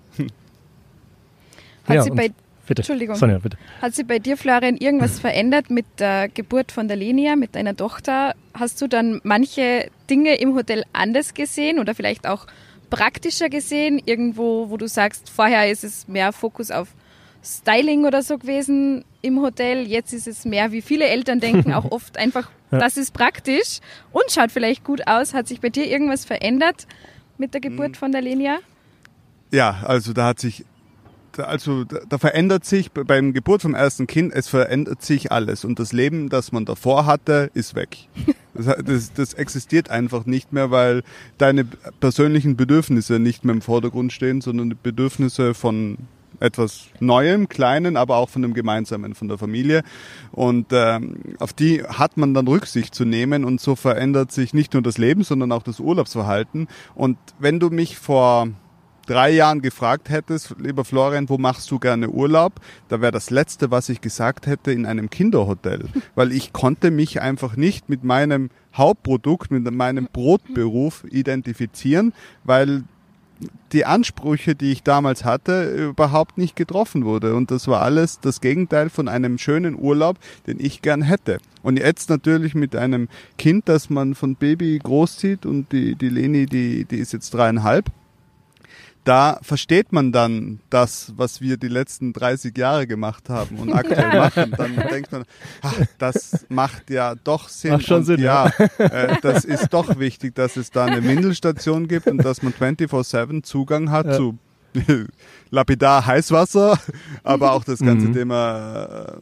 Hat ja, sie bei bitte. Entschuldigung. Sonja, bitte. Hat sich bei dir, Florian, irgendwas verändert mit der Geburt von der Lenia, mit deiner Tochter? Hast du dann manche Dinge im Hotel anders gesehen oder vielleicht auch praktischer gesehen? Irgendwo, wo du sagst, vorher ist es mehr Fokus auf Styling oder so gewesen im Hotel. Jetzt ist es mehr, wie viele Eltern denken, auch oft einfach, ja. Das ist praktisch und schaut vielleicht gut aus. Hat sich bei dir irgendwas verändert mit der Geburt von der Lenia? Ja, also da hat sich Also da, da verändert sich beim Geburt vom ersten Kind, es verändert sich alles und das Leben, das man davor hatte, ist weg. Das, das, das existiert einfach nicht mehr, weil deine persönlichen Bedürfnisse nicht mehr im Vordergrund stehen, sondern die Bedürfnisse von etwas Neuem, Kleinen, aber auch von dem Gemeinsamen, von der Familie. Und ähm, auf die hat man dann Rücksicht zu nehmen und so verändert sich nicht nur das Leben, sondern auch das Urlaubsverhalten. Und wenn du mich vor drei Jahren gefragt hättest, lieber Florian, wo machst du gerne Urlaub? Da wäre das Letzte, was ich gesagt hätte, in einem Kinderhotel. Weil ich konnte mich einfach nicht mit meinem Hauptprodukt, mit meinem Brotberuf identifizieren, weil die Ansprüche, die ich damals hatte, überhaupt nicht getroffen wurde. Und das war alles das Gegenteil von einem schönen Urlaub, den ich gern hätte. Und jetzt natürlich mit einem Kind, das man von Baby großzieht und die, die Leni, die, die ist jetzt dreieinhalb. Da versteht man dann das, was wir die letzten dreißig Jahre gemacht haben und aktuell machen. Dann denkt man, ach, das macht ja doch Sinn. Macht schon und Sinn, ja. Äh, das ist doch wichtig, dass es da eine Windelstation gibt und dass man vierundzwanzig sieben Zugang hat ja. zu lapidar Heißwasser, aber auch das ganze mhm. Thema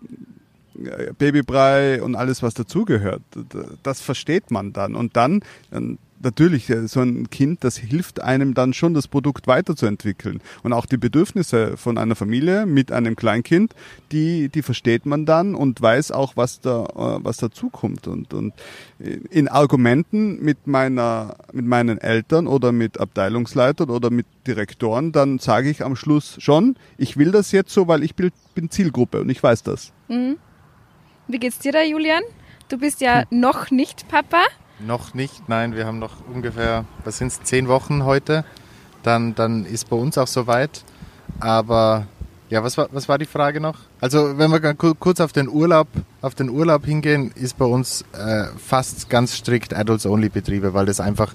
äh, Babybrei und alles, was dazugehört. Das versteht man dann. Und dann, dann natürlich, so ein Kind, das hilft einem dann schon, das Produkt weiterzuentwickeln. Und auch die Bedürfnisse von einer Familie mit einem Kleinkind, die, die versteht man dann und weiß auch, was da, was dazukommt. Und, und in Argumenten mit meiner, mit meinen Eltern oder mit Abteilungsleitern oder mit Direktoren, dann sage ich am Schluss schon, ich will das jetzt so, weil ich bin Zielgruppe und ich weiß das. Mhm. Wie geht's dir da, Julian? Du bist ja hm. noch nicht Papa. Noch nicht, nein, wir haben noch ungefähr, was sind es, zehn Wochen heute. Dann, dann ist bei uns auch soweit. Aber ja, was war, was war die Frage noch? Also wenn wir kurz auf den Urlaub, auf den Urlaub hingehen, ist bei uns äh, fast ganz strikt Adults-Only-Betriebe, weil das einfach,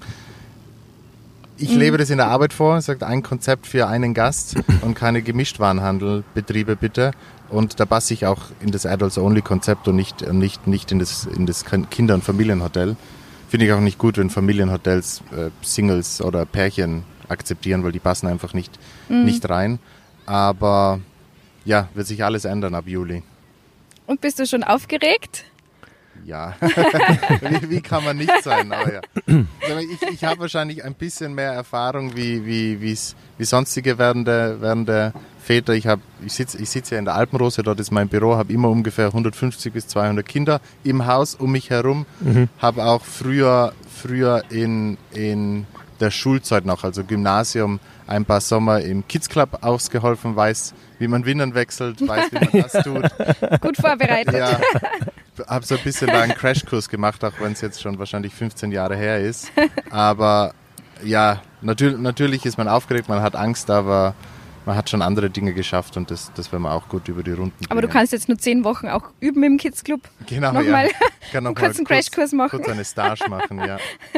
ich mhm. lebe das in der Arbeit vor, sagt ein Konzept für einen Gast und keine Gemischtwarenhandelbetriebe bitte. Und da passe ich auch in das Adults-Only-Konzept und nicht, nicht, nicht in das, in das Kinder- und Familienhotel. Finde ich auch nicht gut, wenn Familienhotels äh, Singles oder Pärchen akzeptieren, weil die passen einfach nicht, mhm. nicht rein. Aber ja, wird sich alles ändern ab Juli. Und bist du schon aufgeregt? Ja, wie, wie kann man nicht sein? Oh, ja. Ich, ich habe wahrscheinlich ein bisschen mehr Erfahrung wie, wie, wie sonstige werdende, werdende Väter. Ich, ich sitze ich sitz ja in der Alpenrose, dort ist mein Büro, habe immer ungefähr hundertfünfzig bis zweihundert Kinder im Haus um mich herum. Mhm. Habe auch früher, früher in, in der Schulzeit noch, also Gymnasium, ein paar Sommer im Kids Club ausgeholfen, weiß, wie man Windeln wechselt, weiß, wie man das tut. Gut vorbereitet. Ja, habe so ein bisschen da einen Crashkurs gemacht, auch wenn es jetzt schon wahrscheinlich fünfzehn Jahre her ist. Aber ja, natürlich, natürlich ist man aufgeregt, man hat Angst, aber man hat schon andere Dinge geschafft und das, das werden wir auch gut über die Runden bringen. Aber du kannst jetzt nur zehn Wochen auch üben im Kids Club. Genau, nochmal, ja. Ich kann noch kurz einen Crashkurs machen. Kurz eine Stage machen, ja.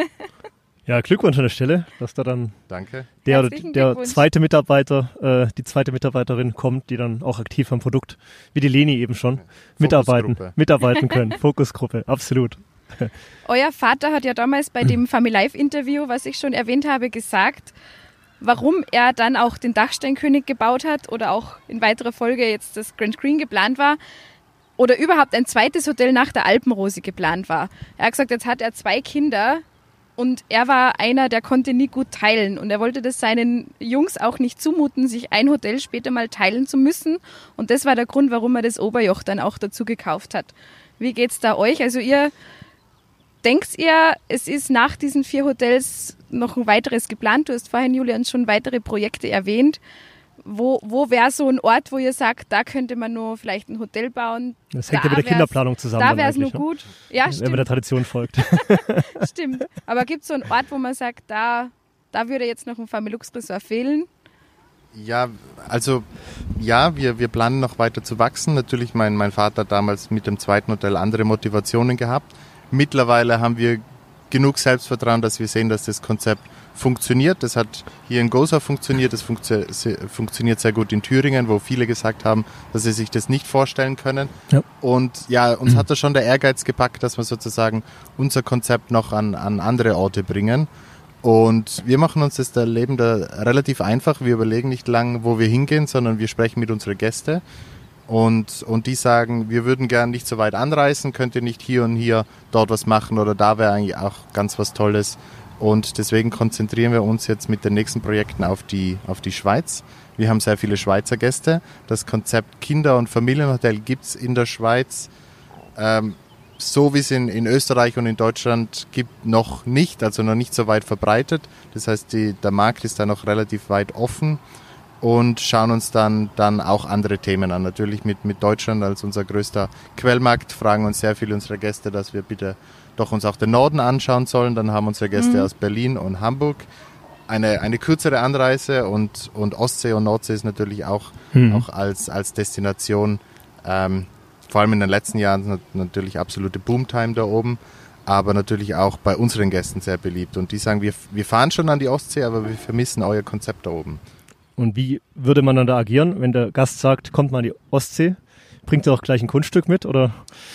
Ja, Glückwunsch an der Stelle, dass da dann Danke. der, der zweite Mitarbeiter, äh, die zweite Mitarbeiterin kommt, die dann auch aktiv am Produkt, wie die Leni eben schon, mitarbeiten, mitarbeiten können. Fokusgruppe, absolut. Euer Vater hat ja damals bei dem Family Life Interview, was ich schon erwähnt habe, gesagt, warum er dann auch den Dachsteinkönig gebaut hat oder auch in weiterer Folge jetzt das Grand Green geplant war oder überhaupt ein zweites Hotel nach der Alpenrose geplant war. Er hat gesagt, jetzt hat er zwei Kinder. Und er war einer, der konnte nie gut teilen. Und er wollte das seinen Jungs auch nicht zumuten, sich ein Hotel später mal teilen zu müssen. Und das war der Grund, warum er das Oberjoch dann auch dazu gekauft hat. Wie geht's da euch? Also ihr denkt ihr, es ist nach diesen vier Hotels noch ein weiteres geplant? Du hast vorhin, Julian, schon weitere Projekte erwähnt. Wo, wo wäre so ein Ort, wo ihr sagt, da könnte man nur vielleicht ein Hotel bauen? Das hängt ja mit der Kinderplanung zusammen. Da wäre es nur gut. Ja, wenn man der Tradition folgt. Stimmt. Aber gibt es so einen Ort, wo man sagt, da, da würde jetzt noch ein Familux-Resort fehlen? Ja, also ja, wir, wir planen noch weiter zu wachsen. Natürlich, mein, mein Vater hat damals mit dem zweiten Hotel andere Motivationen gehabt. Mittlerweile haben wir genug Selbstvertrauen, dass wir sehen, dass das Konzept funktioniert. Das hat hier in Gosa funktioniert, das funktio- funktioniert sehr gut in Thüringen, wo viele gesagt haben, dass sie sich das nicht vorstellen können. Ja. Und ja, uns mhm. hat da schon der Ehrgeiz gepackt, dass wir sozusagen unser Konzept noch an, an andere Orte bringen. Und wir machen uns das Leben da relativ einfach. Wir überlegen nicht lang, wo wir hingehen, sondern wir sprechen mit unseren Gästen. Und, und die sagen, wir würden gern nicht so weit anreisen, könnt ihr nicht hier und hier dort was machen oder da wäre eigentlich auch ganz was Tolles. Und deswegen konzentrieren wir uns jetzt mit den nächsten Projekten auf die, auf die Schweiz. Wir haben sehr viele Schweizer Gäste. Das Konzept Kinder- und Familienhotel gibt es in der Schweiz, ähm, so wie es in, in Österreich und in Deutschland gibt, noch nicht, also noch nicht so weit verbreitet. Das heißt, die, der Markt ist da noch relativ weit offen. Und schauen uns dann, dann auch andere Themen an. Natürlich mit, mit Deutschland als unser größter Quellmarkt fragen uns sehr viele unserer Gäste, dass wir bitte doch uns auch den Norden anschauen sollen. Dann haben unsere Gäste mhm. aus Berlin und Hamburg eine, eine kürzere Anreise und, und Ostsee und Nordsee ist natürlich auch, mhm. auch als, als Destination, ähm, vor allem in den letzten Jahren natürlich absolute Boomtime da oben, aber natürlich auch bei unseren Gästen sehr beliebt. Und die sagen, wir, wir fahren schon an die Ostsee, aber wir vermissen euer Konzept da oben. Und wie würde man dann da agieren, wenn der Gast sagt, kommt mal an die Ostsee? Bringt er auch gleich ein Kunststück mit, oder?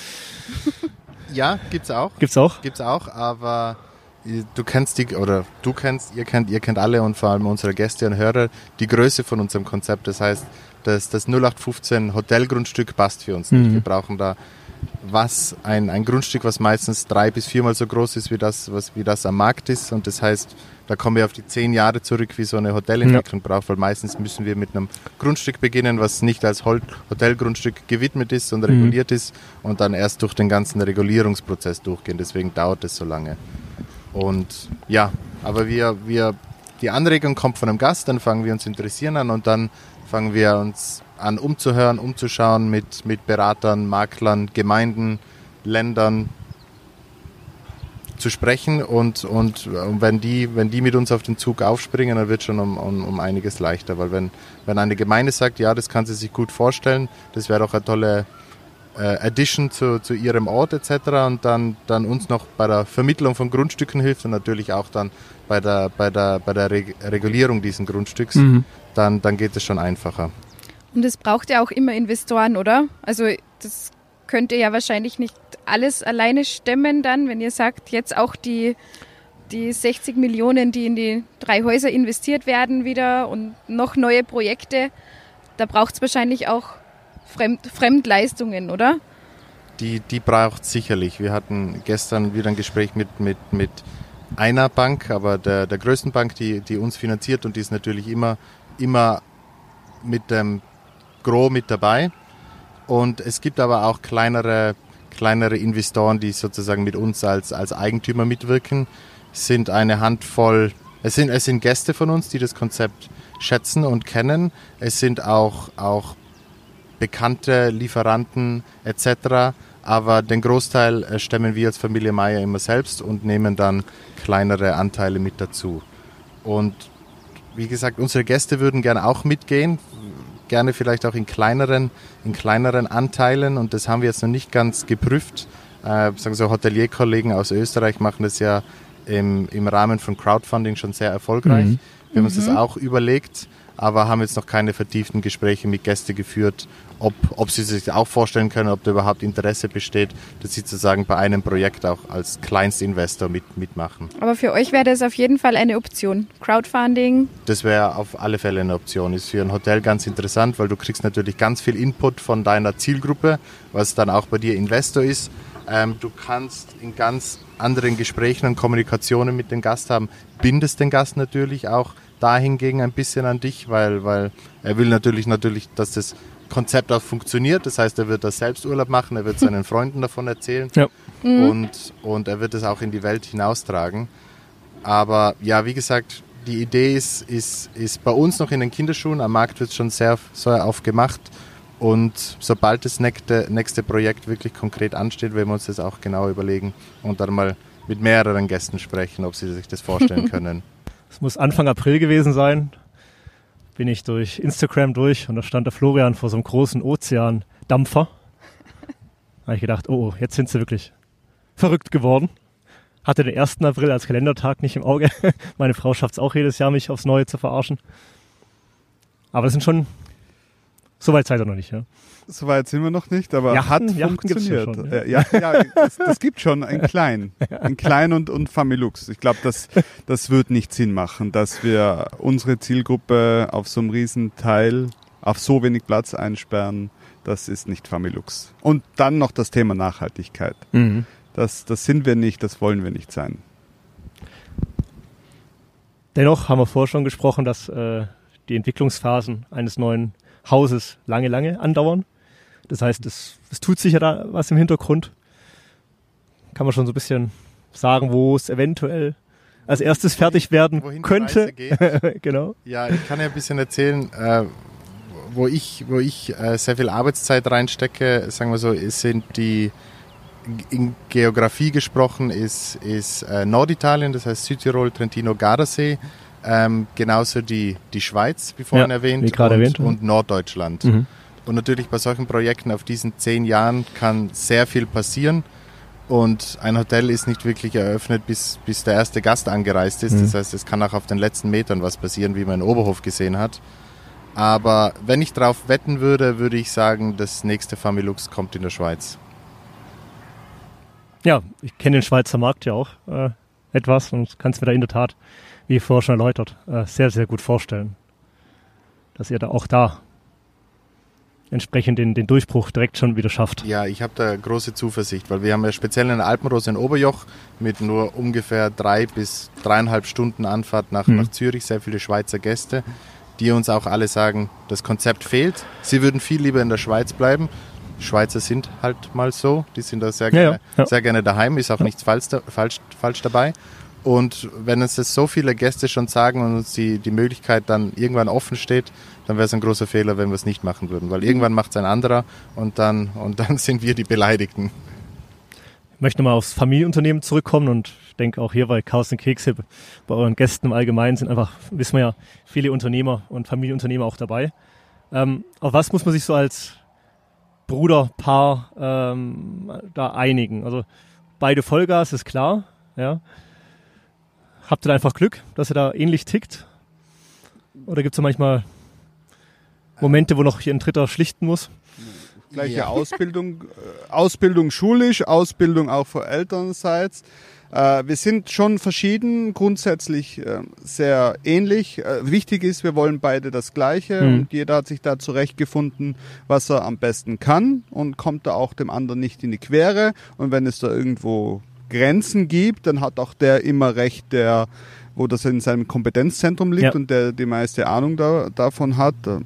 Ja, gibt's auch. Gibt's auch? Gibt's auch, aber du kennst die, oder du kennst, ihr kennt, ihr kennt alle und vor allem unsere Gäste und Hörer die Größe von unserem Konzept. Das heißt, das, das null acht fünfzehn Hotelgrundstück passt für uns nicht. Mhm. Wir brauchen da was, ein, ein Grundstück, was meistens drei bis viermal so groß ist wie das, was, wie das am Markt ist. Und das heißt, da kommen wir auf die zehn Jahre zurück, wie so eine Hotelentwicklung ja. braucht, weil meistens müssen wir mit einem Grundstück beginnen, was nicht als Hotelgrundstück gewidmet ist und reguliert mhm. ist und dann erst durch den ganzen Regulierungsprozess durchgehen. Deswegen dauert es so lange. Und ja, aber wir, wir, die Anregung kommt von einem Gast, dann fangen wir uns interessieren an und dann fangen wir uns an umzuhören, umzuschauen mit, mit Beratern, Maklern, Gemeinden, Ländern. zu sprechen und, und wenn die, wenn die mit uns auf den Zug aufspringen, dann wird schon um, um, um einiges leichter, weil wenn, wenn eine Gemeinde sagt, ja, das kann sie sich gut vorstellen, das wäre doch eine tolle äh, Addition zu, zu ihrem Ort et cetera und dann, dann uns noch bei der Vermittlung von Grundstücken hilft und natürlich auch dann bei der, bei der, bei der Reg- Regulierung dieses Grundstücks, mhm. dann, dann geht es schon einfacher. Und es braucht ja auch immer Investoren, oder? Also das könnt ihr ja wahrscheinlich nicht alles alleine stemmen dann, wenn ihr sagt, jetzt auch die, die sechzig Millionen, die in die drei Häuser investiert werden wieder und noch neue Projekte, da braucht es wahrscheinlich auch Fremd, Fremdleistungen, oder? Die, die braucht es sicherlich. Wir hatten gestern wieder ein Gespräch mit, mit, mit einer Bank, aber der, der größten Bank, die, die uns finanziert und die ist natürlich immer, immer mit dem Gros mit dabei. Und es gibt aber auch kleinere kleinere Investoren, die sozusagen mit uns als, als Eigentümer mitwirken, sind eine Handvoll, es sind, es sind Gäste von uns, die das Konzept schätzen und kennen. Es sind auch, auch bekannte Lieferanten et cetera. Aber den Großteil stemmen wir als Familie Meier immer selbst und nehmen dann kleinere Anteile mit dazu. Und wie gesagt, unsere Gäste würden gerne auch mitgehen, gerne vielleicht auch in kleineren, in kleineren Anteilen und das haben wir jetzt noch nicht ganz geprüft. Äh, sagen so Hotelierkollegen aus Österreich machen das ja im, im Rahmen von Crowdfunding schon sehr erfolgreich. Mhm. Wir haben uns mhm. das auch überlegt, aber haben jetzt noch keine vertieften Gespräche mit Gästen geführt, ob, ob sie sich auch vorstellen können, ob da überhaupt Interesse besteht, dass sie sozusagen bei einem Projekt auch als Kleinstinvestor mit, mitmachen. Aber für euch wäre das auf jeden Fall eine Option. Crowdfunding? Das wäre auf alle Fälle eine Option. Ist für ein Hotel ganz interessant, weil du kriegst natürlich ganz viel Input von deiner Zielgruppe, was dann auch bei dir Investor ist. Ähm, du kannst in ganz anderen Gesprächen und Kommunikationen mit dem Gast haben, bindest den Gast natürlich auch dahingegen ein bisschen an dich, weil, weil er will natürlich, natürlich, dass das Konzept auch funktioniert. Das heißt, er wird das selbst Urlaub machen, er wird seinen Freunden davon erzählen ja. mhm. und, und er wird es auch in die Welt hinaustragen. Aber ja, wie gesagt, die Idee ist, ist, ist bei uns noch in den Kinderschuhen. Am Markt wird schon sehr, sehr aufgemacht. Und sobald das nächste, nächste Projekt wirklich konkret ansteht, werden wir uns das auch genau überlegen und dann mal mit mehreren Gästen sprechen, ob sie sich das vorstellen können. Es muss Anfang April gewesen sein. Bin ich durch Instagram durch und da stand der Florian vor so einem großen Ozeandampfer. Da habe ich gedacht, oh, jetzt sind sie wirklich verrückt geworden. Hatte den ersten April als Kalendertag nicht im Auge. Meine Frau schafft es auch jedes Jahr, mich aufs Neue zu verarschen. Aber das sind schon, so weit seid ihr noch nicht, ja? So weit sind wir noch nicht, aber Jachten, hat Jachten funktioniert. Gibt's ja, schon, ja, ja, ja das, das gibt schon in klein. In klein und, und Familux. Ich glaube, das, das wird nicht Sinn machen, dass wir unsere Zielgruppe auf so einem riesen Teil auf so wenig Platz einsperren. Das ist nicht Familux. Und dann noch das Thema Nachhaltigkeit. Mhm. Das, das sind wir nicht, das wollen wir nicht sein. Dennoch haben wir vorher schon gesprochen, dass äh, die Entwicklungsphasen eines neuen Hauses lange, lange andauern. Das heißt, es, es tut sich ja da was im Hintergrund. Kann man schon so ein bisschen sagen, wo es eventuell als erstes fertig werden wohin könnte. Die Reise geht. Genau. Ja, ich kann ja ein bisschen erzählen, äh, wo ich, wo ich äh, sehr viel Arbeitszeit reinstecke, sagen wir so, sind die, in Geografie gesprochen, ist, ist äh, Norditalien, das heißt Südtirol, Trentino, Gardasee, ähm, genauso die, die Schweiz, wie vorhin ja, erwähnt, wie und, erwähnt, und Norddeutschland. Mhm. Und natürlich bei solchen Projekten auf diesen zehn Jahren kann sehr viel passieren. Und ein Hotel ist nicht wirklich eröffnet, bis, bis der erste Gast angereist ist. Mhm. Das heißt, es kann auch auf den letzten Metern was passieren, wie man in Oberhof gesehen hat. Aber wenn ich drauf wetten würde, würde ich sagen, das nächste Familux kommt in der Schweiz. Ja, ich kenne den Schweizer Markt ja auch äh, etwas und kann es mir da in der Tat, wie vorher schon erläutert, äh, sehr, sehr gut vorstellen, dass ihr da auch da entsprechend den, den Durchbruch direkt schon wieder schafft. Ja, ich habe da große Zuversicht, weil wir haben ja speziell in der Alpenrose in Oberjoch mit nur ungefähr drei bis dreieinhalb Stunden Anfahrt nach, mhm. nach Zürich sehr viele Schweizer Gäste, die uns auch alle sagen, das Konzept fehlt. Sie würden viel lieber in der Schweiz bleiben. Schweizer sind halt mal so, die sind da sehr, ja, gerne, ja. sehr gerne daheim, ist auch ja. nichts falsch, falsch, falsch dabei. Und wenn uns das so viele Gäste schon sagen und uns die, die Möglichkeit dann irgendwann offen steht, dann wäre es ein großer Fehler, wenn wir es nicht machen würden. Weil irgendwann macht es ein anderer und dann, und dann sind wir die Beleidigten. Ich möchte mal aufs Familienunternehmen zurückkommen und ich denke auch hier bei Chaos und Kekse, bei euren Gästen im Allgemeinen sind einfach, wissen wir ja, viele Unternehmer und Familienunternehmer auch dabei. Ähm, auf was muss man sich so als Bruderpaar ähm, da einigen? Also beide Vollgas, ist klar. Ja. Habt ihr da einfach Glück, dass ihr da ähnlich tickt? Oder gibt es da manchmal Momente, wo noch hier ein Dritter schlichten muss? Gleiche Ja. Ausbildung, äh, Ausbildung schulisch, Ausbildung auch von Elternseits. Äh, wir sind schon verschieden, grundsätzlich äh, sehr ähnlich. Äh, wichtig ist, wir wollen beide das Gleiche Mhm. und jeder hat sich da zurechtgefunden, was er am besten kann und kommt da auch dem anderen nicht in die Quere. Und wenn es da irgendwo Grenzen gibt, dann hat auch der immer recht, der wo das in seinem Kompetenzzentrum liegt Ja. und der die meiste Ahnung da, davon hat. Ähm,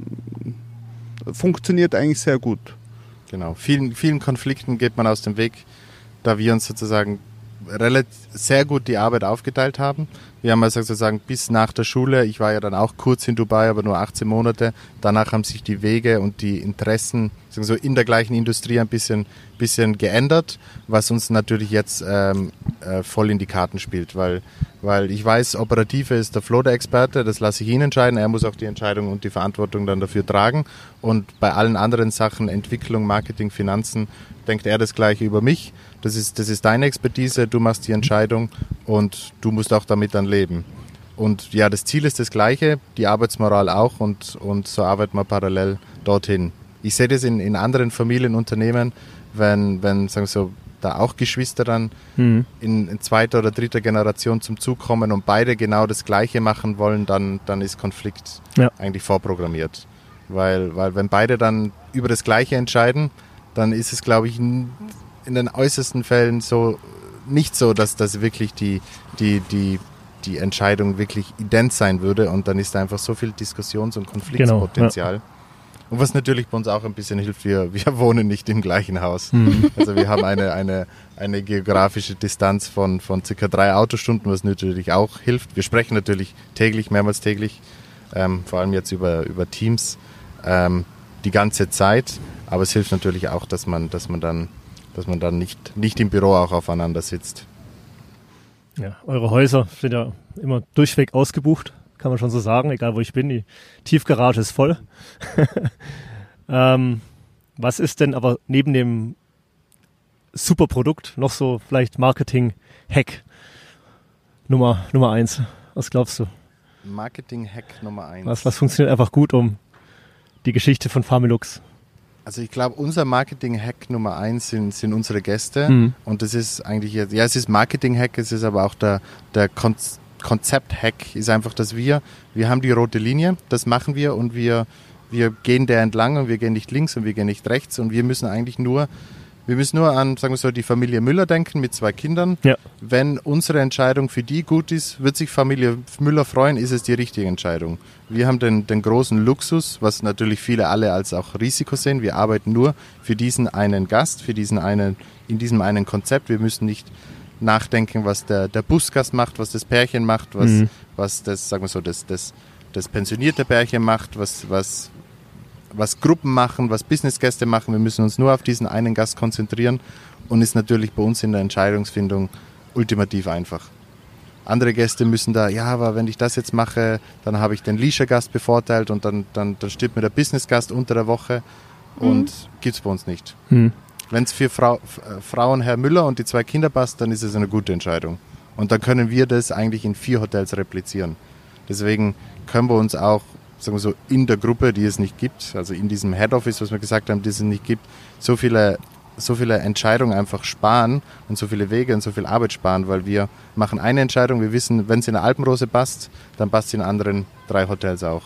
funktioniert eigentlich sehr gut. Genau. Vielen, vielen Konflikten geht man aus dem Weg, da wir uns sozusagen relativ sehr gut die Arbeit aufgeteilt haben. Wir haben also sozusagen bis nach der Schule, ich war ja dann auch kurz in Dubai, aber nur achtzehn Monate, danach haben sich die Wege und die Interessen sagen so in der gleichen Industrie ein bisschen, bisschen geändert, was uns natürlich jetzt ähm, äh, voll in die Karten spielt, weil, weil ich weiß, Operative ist der Flo der Experte, das lasse ich ihn entscheiden, er muss auch die Entscheidung und die Verantwortung dann dafür tragen und bei allen anderen Sachen, Entwicklung, Marketing, Finanzen, denkt er das Gleiche über mich. Das ist, das ist deine Expertise, du machst die Entscheidung und du musst auch damit dann leben. Und ja, das Ziel ist das Gleiche, die Arbeitsmoral auch und, und so arbeiten wir parallel dorthin. Ich sehe das in, in anderen Familienunternehmen, wenn, wenn sagen wir so, da auch Geschwister dann Mhm. in, in zweiter oder dritter Generation zum Zug kommen und beide genau das Gleiche machen wollen, dann, dann ist Konflikt Ja. eigentlich vorprogrammiert. Weil, weil wenn beide dann über das Gleiche entscheiden, dann ist es, glaube ich, in den äußersten Fällen so nicht so, dass das wirklich die, die, die, die Entscheidung wirklich ident sein würde und dann ist da einfach so viel Diskussions- und Konfliktpotenzial. Genau, Und was natürlich bei uns auch ein bisschen hilft, wir, wir wohnen nicht im gleichen Haus. Mhm. Also wir haben eine, eine, eine geografische Distanz von, von circa drei Autostunden, was natürlich auch hilft. Wir sprechen natürlich täglich, mehrmals täglich, ähm, vor allem jetzt über, über Teams, ähm, die ganze Zeit. Aber es hilft natürlich auch, dass man, dass man dann, dass man dann nicht, nicht im Büro auch aufeinander sitzt. Ja, eure Häuser sind ja immer durchweg ausgebucht, kann man schon so sagen, egal wo ich bin. Die Tiefgarage ist voll. ähm, was ist denn aber neben dem super Produkt noch so vielleicht Marketing-Hack Nummer, Nummer eins? Was glaubst du? Marketing-Hack Nummer eins. Was, was funktioniert einfach gut, um die Geschichte von Familux? Also ich glaube, unser Marketing-Hack Nummer eins sind, sind unsere Gäste. Mhm. Und das ist eigentlich, jetzt- ja, es ist Marketing-Hack, es ist aber auch der, der Kon Konzept-Hack, ist einfach, dass wir, wir haben die rote Linie, das machen wir und wir, wir gehen der entlang und wir gehen nicht links und wir gehen nicht rechts und wir müssen eigentlich nur, wir müssen nur an, sagen wir so, die Familie Müller denken mit zwei Kindern. Ja. Wenn unsere Entscheidung für die gut ist, wird sich Familie Müller freuen, ist es die richtige Entscheidung. Wir haben den, den großen Luxus, was natürlich viele alle als auch Risiko sehen. Wir arbeiten nur für diesen einen Gast, für diesen einen, in diesem einen Konzept. Wir müssen nicht nachdenken, was der, der Busgast macht, was das Pärchen macht, was, Mhm. was das, sagen wir so, das, das, das pensionierte Pärchen macht, was, was, was Gruppen machen, was Businessgäste machen. Wir müssen uns nur auf diesen einen Gast konzentrieren und ist natürlich bei uns in der Entscheidungsfindung ultimativ einfach. Andere Gäste müssen da, ja, aber wenn ich das jetzt mache, dann habe ich den Leisure-Gast bevorteilt und dann, dann, dann stirbt mir der Business-Gast unter der Woche und Mhm. gibt's bei uns nicht. Mhm. Wenn es für Frau, äh, Frauen Herr Müller und die zwei Kinder passt, dann ist es eine gute Entscheidung. Und dann können wir das eigentlich in vier Hotels replizieren. Deswegen können wir uns auch, sagen wir so, in der Gruppe, die es nicht gibt, also in diesem Head Office, was wir gesagt haben, die es nicht gibt, so viele, so viele Entscheidungen einfach sparen und so viele Wege und so viel Arbeit sparen, weil wir machen eine Entscheidung, wir wissen, wenn es in der Alpenrose passt, dann passt es in anderen drei Hotels auch.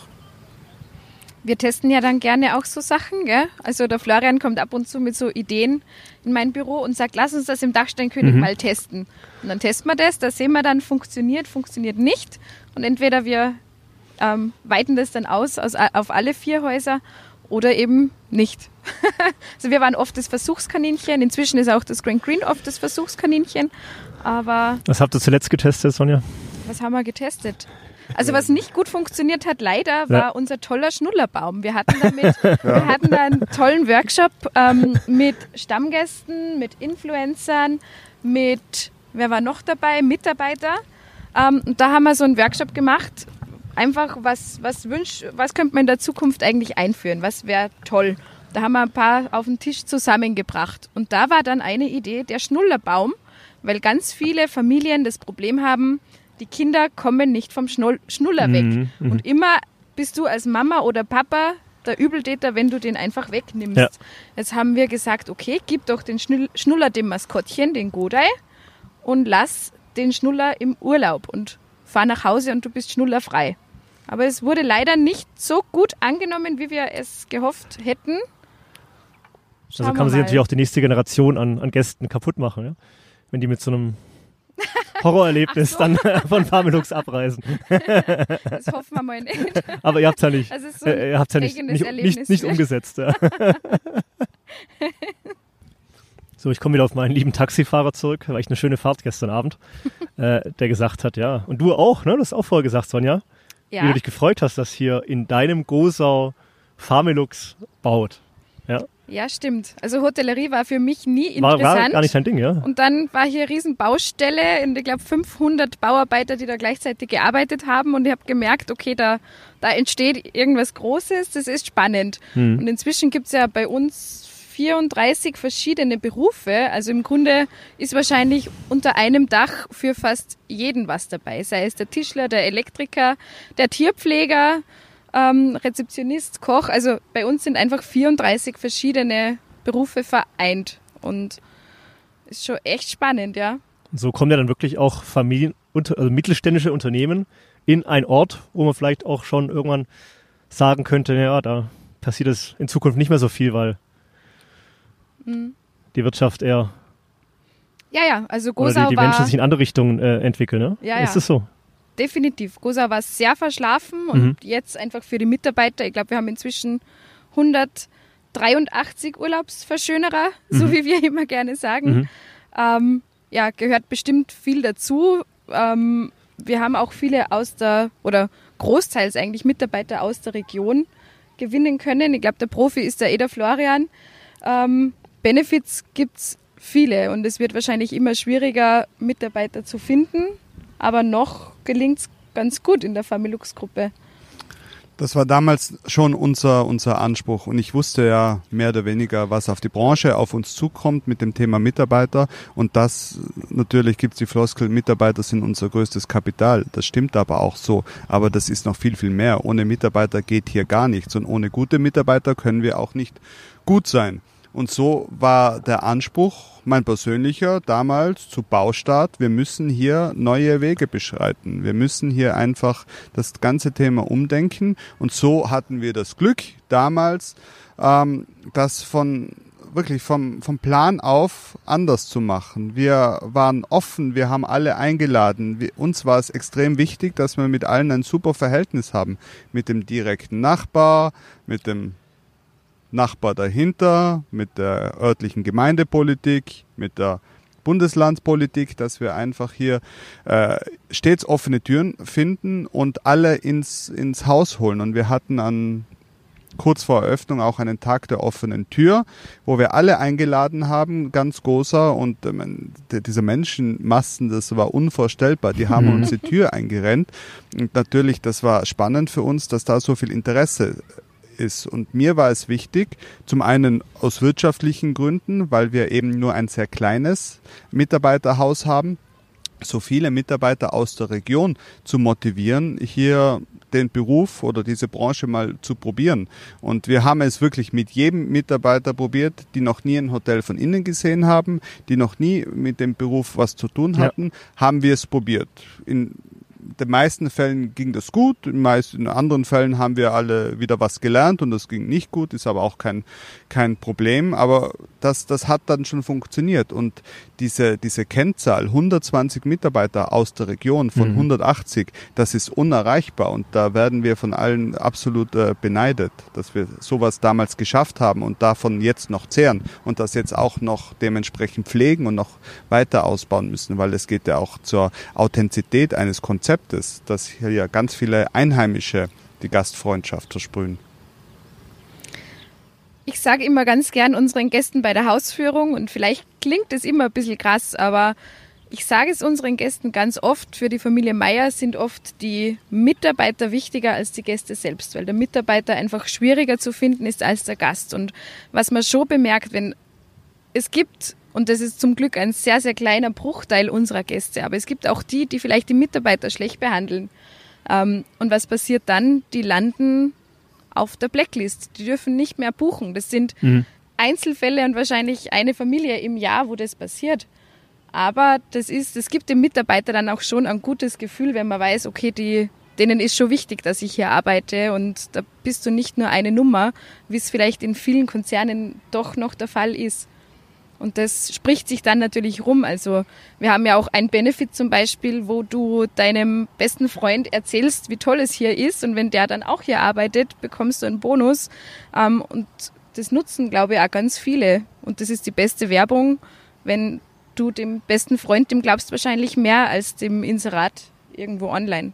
Wir testen ja dann gerne auch so Sachen, gell? Also der Florian kommt ab und zu mit so Ideen in mein Büro und sagt, lass uns das im Dachsteinkönig Mhm. mal testen. Und dann testen wir das, da sehen wir dann, funktioniert, funktioniert nicht. Und entweder wir ähm, weiten das dann aus, aus auf alle vier Häuser oder eben nicht. Also wir waren oft das Versuchskaninchen, inzwischen ist auch das Grand Green oft das Versuchskaninchen. Aber Was habt ihr zuletzt getestet, Sonja? was haben wir getestet? Also was nicht gut funktioniert hat, leider, war Ja. unser toller Schnullerbaum. Wir hatten damit, wir hatten da einen tollen Workshop ähm, mit Stammgästen, mit Influencern, mit wer war noch dabei? Mitarbeiter. Ähm, und da haben wir so einen Workshop gemacht. Einfach, was, was, wünsch, was könnte man in der Zukunft eigentlich einführen? Was wäre toll? Da haben wir ein paar auf den Tisch zusammengebracht. Und da war dann eine Idee, der Schnullerbaum, weil ganz viele Familien das Problem haben, die Kinder kommen nicht vom Schnull, Schnuller weg. Mhm, und immer bist du als Mama oder Papa der Übeltäter, wenn du den einfach wegnimmst. Ja. Jetzt haben wir gesagt, okay, gib doch den Schnuller dem Maskottchen, den Godei, und lass den Schnuller im Urlaub und fahr nach Hause und du bist schnullerfrei. Aber es wurde leider nicht so gut angenommen, wie wir es gehofft hätten. Schauen also kann man wir sich mal. natürlich auch die nächste Generation an, an Gästen kaputt machen, ja? Wenn die mit so einem Horrorerlebnis so. dann von Familux abreisen. Das hoffen wir mal nicht. Aber ihr habt es ja nicht, Also es ist so ein äh, ihr habt's ja nicht, eigenes nicht, Erlebnis. nicht, nicht umgesetzt. Ja. So, ich komme wieder auf meinen lieben Taxifahrer zurück. War echt eine schöne Fahrt gestern Abend, äh, der gesagt hat, ja, und du auch, ne? Du hast auch vorher gesagt, Sonja, Ja. wie du dich gefreut hast, dass hier in deinem Gosau Familux baut. Ja, Ja, stimmt. Also Hotellerie war für mich nie war, interessant. war gar nicht dein Ding, ja? Und dann war hier eine riesen Baustelle und ich glaube fünfhundert Bauarbeiter, die da gleichzeitig gearbeitet haben. Und ich habe gemerkt, okay, da, da entsteht irgendwas Großes, das ist spannend. Hm. Und inzwischen gibt es ja bei uns vierunddreißig verschiedene Berufe. Also im Grunde ist wahrscheinlich unter einem Dach für fast jeden was dabei. Sei es der Tischler, der Elektriker, der Tierpfleger, ähm, Rezeptionist, Koch. Also bei uns sind einfach vierunddreißig verschiedene Berufe vereint. Und ist schon echt spannend, ja. Und so kommen ja dann wirklich auch Familien, also mittelständische Unternehmen in einen Ort, wo man vielleicht auch schon irgendwann sagen könnte, ja, da passiert es in Zukunft nicht mehr so viel, weil Mhm. die Wirtschaft eher Ja, ja, also oder Gosau die, die war Menschen sich in andere Richtungen äh, entwickeln. Ne? Ja, Ist ja. das so? definitiv. Gosau war sehr verschlafen und Mhm. jetzt einfach für die Mitarbeiter. Ich glaube, wir haben inzwischen hundertdreiundachtzig Urlaubsverschönerer, so Mhm. wie wir immer gerne sagen. Mhm. Ähm, ja, gehört bestimmt viel dazu. Ähm, wir haben auch viele aus der, oder großteils eigentlich Mitarbeiter aus der Region gewinnen können. Ich glaube, der Profi ist der Eder Florian. Ähm, Benefits gibt es viele und es wird wahrscheinlich immer schwieriger, Mitarbeiter zu finden. Aber noch gelingt es ganz gut in der Familux-Gruppe. Das war damals schon unser, unser Anspruch und ich wusste ja mehr oder weniger, was auf die Branche, auf uns zukommt mit dem Thema Mitarbeiter und das, natürlich gibt es die Floskel, Mitarbeiter sind unser größtes Kapital, das stimmt aber auch so, aber das ist noch viel, viel mehr. Ohne Mitarbeiter geht hier gar nichts und ohne gute Mitarbeiter können wir auch nicht gut sein. Und so war der Anspruch, mein persönlicher, damals zu Baustart, wir müssen hier neue Wege beschreiten. Wir müssen hier einfach das ganze Thema umdenken. Und so hatten wir das Glück damals, ähm, das von wirklich vom, vom Plan auf anders zu machen. Wir waren offen, wir haben alle eingeladen. Wir, uns war es extrem wichtig, dass wir mit allen ein super Verhältnis haben. Mit dem direkten Nachbar, mit dem Nachbar dahinter, mit der örtlichen Gemeindepolitik, mit der Bundeslandspolitik, dass wir einfach hier äh, stets offene Türen finden und alle ins, ins Haus holen. Und wir hatten an kurz vor Eröffnung auch einen Tag der offenen Tür, wo wir alle eingeladen haben, ganz großer und ähm, die, diese Menschenmassen, das war unvorstellbar, die haben uns die Tür eingerennt und natürlich, das war spannend für uns, dass da so viel Interesse ist. Und mir war es wichtig, zum einen aus wirtschaftlichen Gründen, weil wir eben nur ein sehr kleines Mitarbeiterhaus haben, so viele Mitarbeiter aus der Region zu motivieren, hier den Beruf oder diese Branche mal zu probieren. Und wir haben es wirklich mit jedem Mitarbeiter probiert, die noch nie ein Hotel von innen gesehen haben, die noch nie mit dem Beruf was zu tun hatten, ja. haben wir es probiert. In den meisten Fällen ging das gut, in, meist, in anderen Fällen haben wir alle wieder was gelernt und das ging nicht gut, ist aber auch kein, kein Problem, aber das, das hat dann schon funktioniert und diese, diese Kennzahl, hundertzwanzig Mitarbeiter aus der Region von mhm. hundertachtzig, das ist unerreichbar und da werden wir von allen absolut äh, beneidet, dass wir sowas damals geschafft haben und davon jetzt noch zehren und das jetzt auch noch dementsprechend pflegen und noch weiter ausbauen müssen, weil es geht ja auch zur Authentizität eines Konzeptes, dass hier ja ganz viele Einheimische die Gastfreundschaft versprühen. Ich sage immer ganz gern unseren Gästen bei der Hausführung und vielleicht klingt es immer ein bisschen krass, aber ich sage es unseren Gästen ganz oft, für die Familie Meier sind oft die Mitarbeiter wichtiger als die Gäste selbst, weil der Mitarbeiter einfach schwieriger zu finden ist als der Gast. Und was man schon bemerkt, wenn es gibt, und das ist zum Glück ein sehr, sehr kleiner Bruchteil unserer Gäste, aber es gibt auch die, die vielleicht die Mitarbeiter schlecht behandeln. Und was passiert dann? Die landen auf der Blacklist. Die dürfen nicht mehr buchen. Das sind mhm. Einzelfälle und wahrscheinlich eine Familie im Jahr, wo das passiert. Aber das ist, das gibt dem Mitarbeiter dann auch schon ein gutes Gefühl, wenn man weiß, okay, die, denen ist schon wichtig, dass ich hier arbeite und da bist du nicht nur eine Nummer, wie es vielleicht in vielen Konzernen doch noch der Fall ist. Und das spricht sich dann natürlich rum. Also wir haben ja auch ein Benefit zum Beispiel, wo du deinem besten Freund erzählst, wie toll es hier ist und wenn der dann auch hier arbeitet, bekommst du einen Bonus. Und das nutzen, glaube ich, auch ganz viele. Und das ist die beste Werbung, wenn du dem besten Freund, dem glaubst wahrscheinlich mehr als dem Inserat irgendwo online.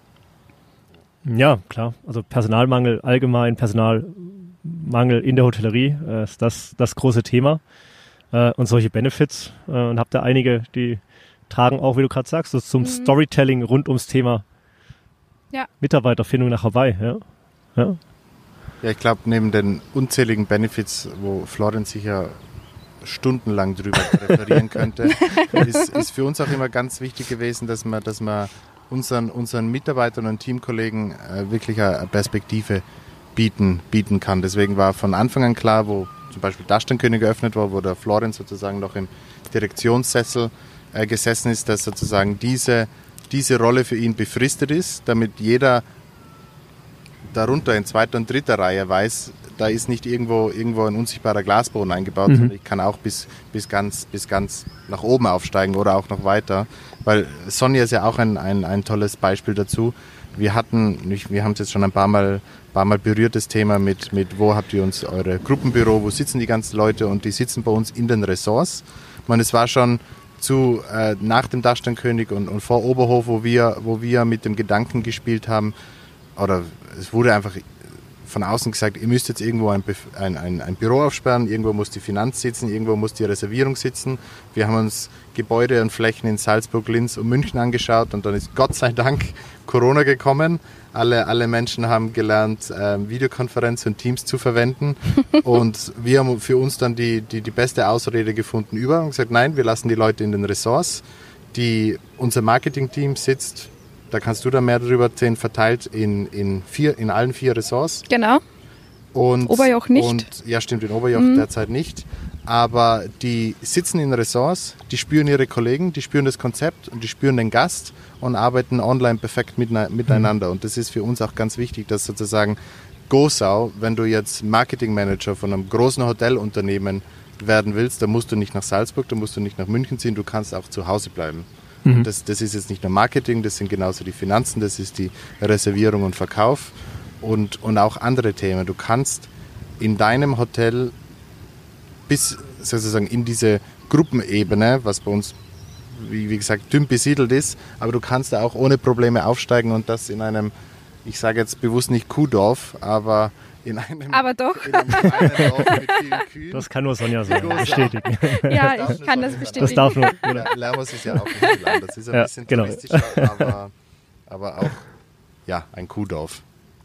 Ja, klar. Also Personalmangel allgemein, Personalmangel in der Hotellerie äh, ist das, das große Thema. Äh, und solche Benefits. Äh, und habt da einige, die tragen auch, wie du gerade sagst, so zum mhm. Storytelling rund ums Thema ja. Mitarbeiterfindung nach Hawaii. Ja, ja. ja ich glaube, neben den unzähligen Benefits, wo Florian sicher stundenlang drüber referieren könnte, ist, ist für uns auch immer ganz wichtig gewesen, dass man, dass man unseren, unseren Mitarbeitern und Teamkollegen äh, wirklich eine Perspektive bieten, bieten kann. Deswegen war von Anfang an klar, wo zum Beispiel Dachsteinkönig geöffnet war, wo der Florian sozusagen noch im Direktionssessel äh, gesessen ist, dass sozusagen diese, diese Rolle für ihn befristet ist, damit jeder darunter in zweiter und dritter Reihe weiß, da ist nicht irgendwo, irgendwo ein unsichtbarer Glasboden eingebaut, mhm. sondern ich kann auch bis, bis, ganz, bis ganz nach oben aufsteigen oder auch noch weiter. Weil Sonja ist ja auch ein, ein, ein tolles Beispiel dazu. Wir hatten, wir haben es jetzt schon ein paar Mal, paar Mal berührt, das Thema mit, mit, wo habt ihr uns eure Gruppenbüro, wo sitzen die ganzen Leute, und die sitzen bei uns in den Ressorts. Ich meine, es war schon zu, äh, nach dem Dachsteinkönig und, und vor Oberhof, wo wir, wo wir mit dem Gedanken gespielt haben, oder es wurde einfach von außen gesagt, ihr müsst jetzt irgendwo ein, ein, ein, ein Büro aufsperren, irgendwo muss die Finanz sitzen, irgendwo muss die Reservierung sitzen. Wir haben uns Gebäude und Flächen in Salzburg, Linz und München angeschaut, und dann ist Gott sei Dank Corona gekommen. Alle, alle Menschen haben gelernt, äh, Videokonferenz und Teams zu verwenden, und wir haben für uns dann die, die, die beste Ausrede gefunden über und gesagt, nein, wir lassen die Leute in den Ressorts. Die, unser Marketing-Team sitzt, da kannst du da mehr darüber erzählen, verteilt in, in, vier, in allen vier Ressorts. Genau. Und, Oberjoch nicht. Und, ja, stimmt, in Oberjoch mhm. derzeit nicht. Aber die sitzen in Ressorts, die spüren ihre Kollegen, die spüren das Konzept und die spüren den Gast und arbeiten online perfekt miteinander. Und das ist für uns auch ganz wichtig, dass sozusagen Gosau, wenn du jetzt Marketingmanager von einem großen Hotelunternehmen werden willst, dann musst du nicht nach Salzburg, dann musst du nicht nach München ziehen, du kannst auch zu Hause bleiben. Mhm. Das, das ist jetzt nicht nur Marketing, das sind genauso die Finanzen, das ist die Reservierung und Verkauf und, und auch andere Themen. Du kannst in deinem Hotel bis sozusagen in diese Gruppenebene, was bei uns, wie, wie gesagt, dünn besiedelt ist, aber du kannst da auch ohne Probleme aufsteigen und das in einem, ich sage jetzt bewusst nicht Kuhdorf, aber in einem, aber doch. In einem kleinen Dorf mit vielen Kühen. Das kann nur Sonja sagen, bestätigen. Ja, ich kann das bestätigen. Das darf nur. Ja, Lermos ist ja auch nicht viel anders. Das ist ein ja, bisschen genau. touristischer, aber, aber auch ja, ein Kuhdorf.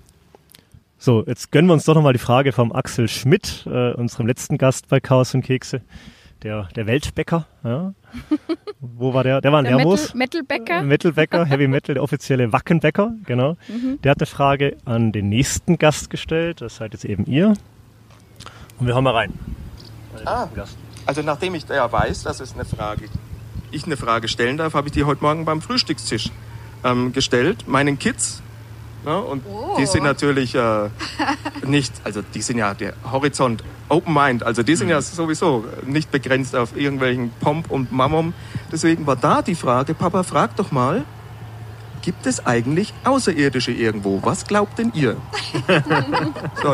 So, jetzt gönnen wir uns doch nochmal die Frage vom Axel Schmidt, äh, unserem letzten Gast bei Chaos und Kekse. Der, der Weltbäcker. Ja. Wo war der? Der war in Lermos. Metal, Metalbäcker. Metalbäcker, Heavy Metal, der offizielle Wackenbäcker, genau. Mhm. Der hat eine Frage an den nächsten Gast gestellt. Das seid jetzt eben ihr. Und wir hören mal rein. Ah, also nachdem ich ja weiß, dass es eine Frage, ich eine Frage stellen darf, habe ich die heute Morgen beim Frühstückstisch ähm, gestellt, meinen Kids. Ja, und oh. die sind natürlich äh, nicht, also die sind ja der Horizont Open Mind, also die sind mhm. ja sowieso nicht begrenzt auf irgendwelchen Pomp und Mammon. Deswegen war da die Frage, Papa, frag doch mal, gibt es eigentlich Außerirdische irgendwo? Was glaubt denn ihr? so,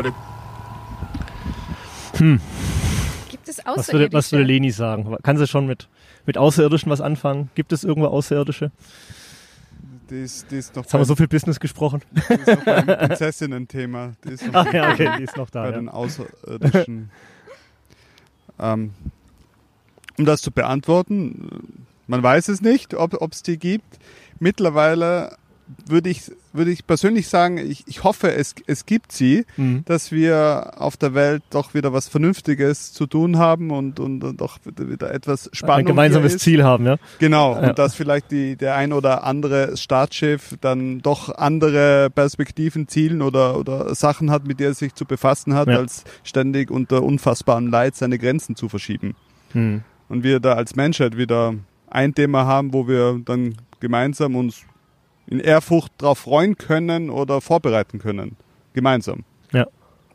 hm. Gibt es Außerirdische? Was würde, was würde Leni sagen? Kann sie schon mit, mit Außerirdischen was anfangen? Gibt es irgendwo Außerirdische? Die ist, die ist noch Jetzt haben wir so viel Business gesprochen. Die ist noch beim Prinzessinnen-Thema. Die ist noch Ach ja, okay, die ist noch da. Bei ja. den Außerirdischen. ähm, um das zu beantworten, Man weiß es nicht, ob es die gibt. Mittlerweile würde ich, würde ich persönlich sagen, ich, ich hoffe, es, es gibt sie, mhm. dass wir auf der Welt doch wieder was Vernünftiges zu tun haben und, und, und doch wieder etwas Spannung. Ein gemeinsames Ziel haben, ja. Genau, ja. Und dass vielleicht die, der ein oder andere Staatschef dann doch andere Perspektiven, Zielen oder, oder Sachen hat, mit der er sich zu befassen hat, ja. als ständig unter unfassbarem Leid seine Grenzen zu verschieben. Mhm. Und wir da als Menschheit wieder ein Thema haben, wo wir dann gemeinsam uns in Ehrfurcht darauf freuen können oder vorbereiten können. Gemeinsam. Ja.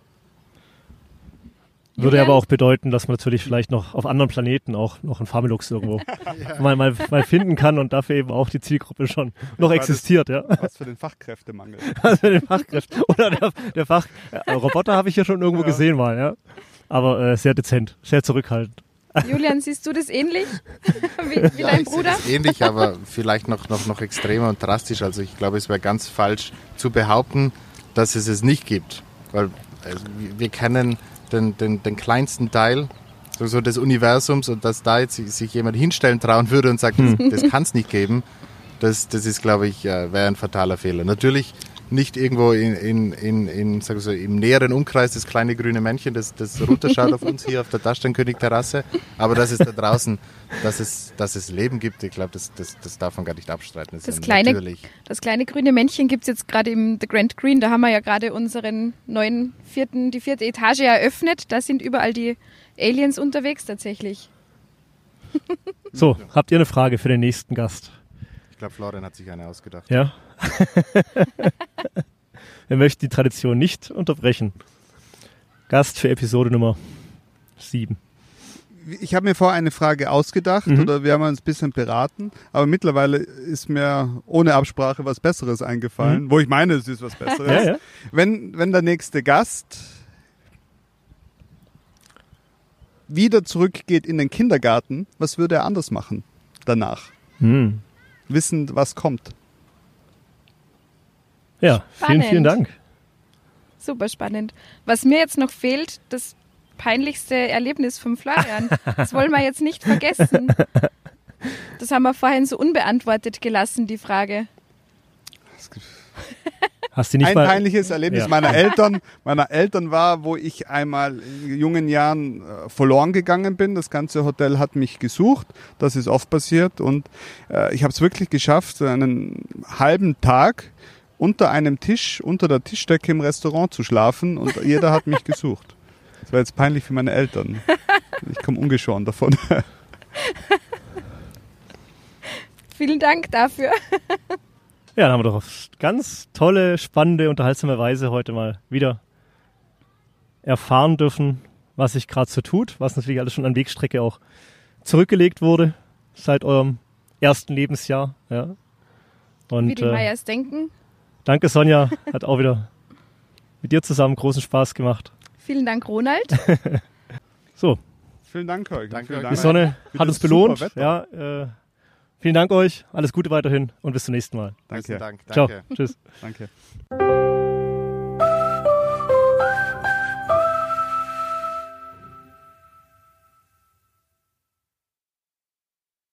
Würde ja. aber auch bedeuten, dass man natürlich vielleicht noch auf anderen Planeten auch noch einen Familux irgendwo ja. mal, mal, mal finden kann und dafür eben auch die Zielgruppe schon noch existiert. Das, ja. Was für den Fachkräftemangel. Was für den Fachkräfte. Oder der, der Fach... Äh, Roboter habe ich hier schon irgendwo ja. gesehen mal, ja. Aber äh, sehr dezent, sehr zurückhaltend. Julian, siehst du das ähnlich wie, wie ja, dein Bruder? Ich sehe das ähnlich, aber vielleicht noch, noch, noch extremer und drastisch. Also ich glaube, es wäre ganz falsch zu behaupten, dass es es nicht gibt. Weil also, wir kennen den, den, den kleinsten Teil so, so des Universums und dass da jetzt sich jemand hinstellen trauen würde und sagt, hm. das, das kann es nicht geben, das, das ist, glaube ich, wäre ein fataler Fehler. Natürlich nicht irgendwo in, in, in, in sag ich so, im näheren Umkreis das kleine grüne Männchen, das, das runterschaut auf uns hier auf der Taschenkönig-Terrasse, aber dass es da draußen, dass es, dass es Leben gibt, ich glaube, das, das, das darf man gar nicht abstreiten. Das, das, ist kleine, natürlich. das kleine grüne Männchen gibt es jetzt gerade im The Grand Green, da haben wir ja gerade unseren neuen vierten, die vierte Etage eröffnet, da sind überall die Aliens unterwegs tatsächlich. So, habt ihr eine Frage für den nächsten Gast? Ich glaube, Florian hat sich eine ausgedacht. Ja. Wir möchten die Tradition nicht unterbrechen. Gast für Episode Nummer sieben. Ich habe mir vorher eine Frage ausgedacht mhm. oder wir haben uns ein bisschen beraten, aber mittlerweile ist mir ohne Absprache was Besseres eingefallen, mhm. wo ich meine, es ist was Besseres. ja, ja. Wenn, wenn der nächste Gast wieder zurückgeht in den Kindergarten, was würde er anders machen danach? Mhm. Wissend, was kommt. Ja, vielen, vielen Dank. Super spannend. Was mir jetzt noch fehlt, das peinlichste Erlebnis vom Florian. Das wollen wir jetzt nicht vergessen. Das haben wir vorhin so unbeantwortet gelassen, die Frage. Hast du nicht Ein mal peinliches Erlebnis ja. meiner Eltern, meiner Eltern war, wo ich einmal in jungen Jahren äh, verloren gegangen bin. Das ganze Hotel hat mich gesucht. Das ist oft passiert. Und äh, ich habe es wirklich geschafft, einen halben Tag unter einem Tisch, unter der Tischdecke im Restaurant zu schlafen. Und jeder hat mich gesucht. Das war jetzt peinlich für meine Eltern. Ich komme ungeschoren davon. Vielen Dank dafür. Ja, dann haben wir doch auf ganz tolle, spannende, unterhaltsame Weise heute mal wieder erfahren dürfen, was sich gerade so tut, was natürlich alles schon an Wegstrecke auch zurückgelegt wurde seit eurem ersten Lebensjahr. Ja. Und, wie die äh, Meyers denken. Danke, Sonja. Hat auch wieder mit dir zusammen großen Spaß gemacht. Vielen Dank, Ronald. So. Vielen Dank euch. Danke Vielen euch. Dank. Die Sonne hat uns belohnt. Ja, äh, vielen Dank euch. Alles Gute weiterhin und bis zum nächsten Mal. Danke. Dank. Ciao. Danke. Tschüss. Danke.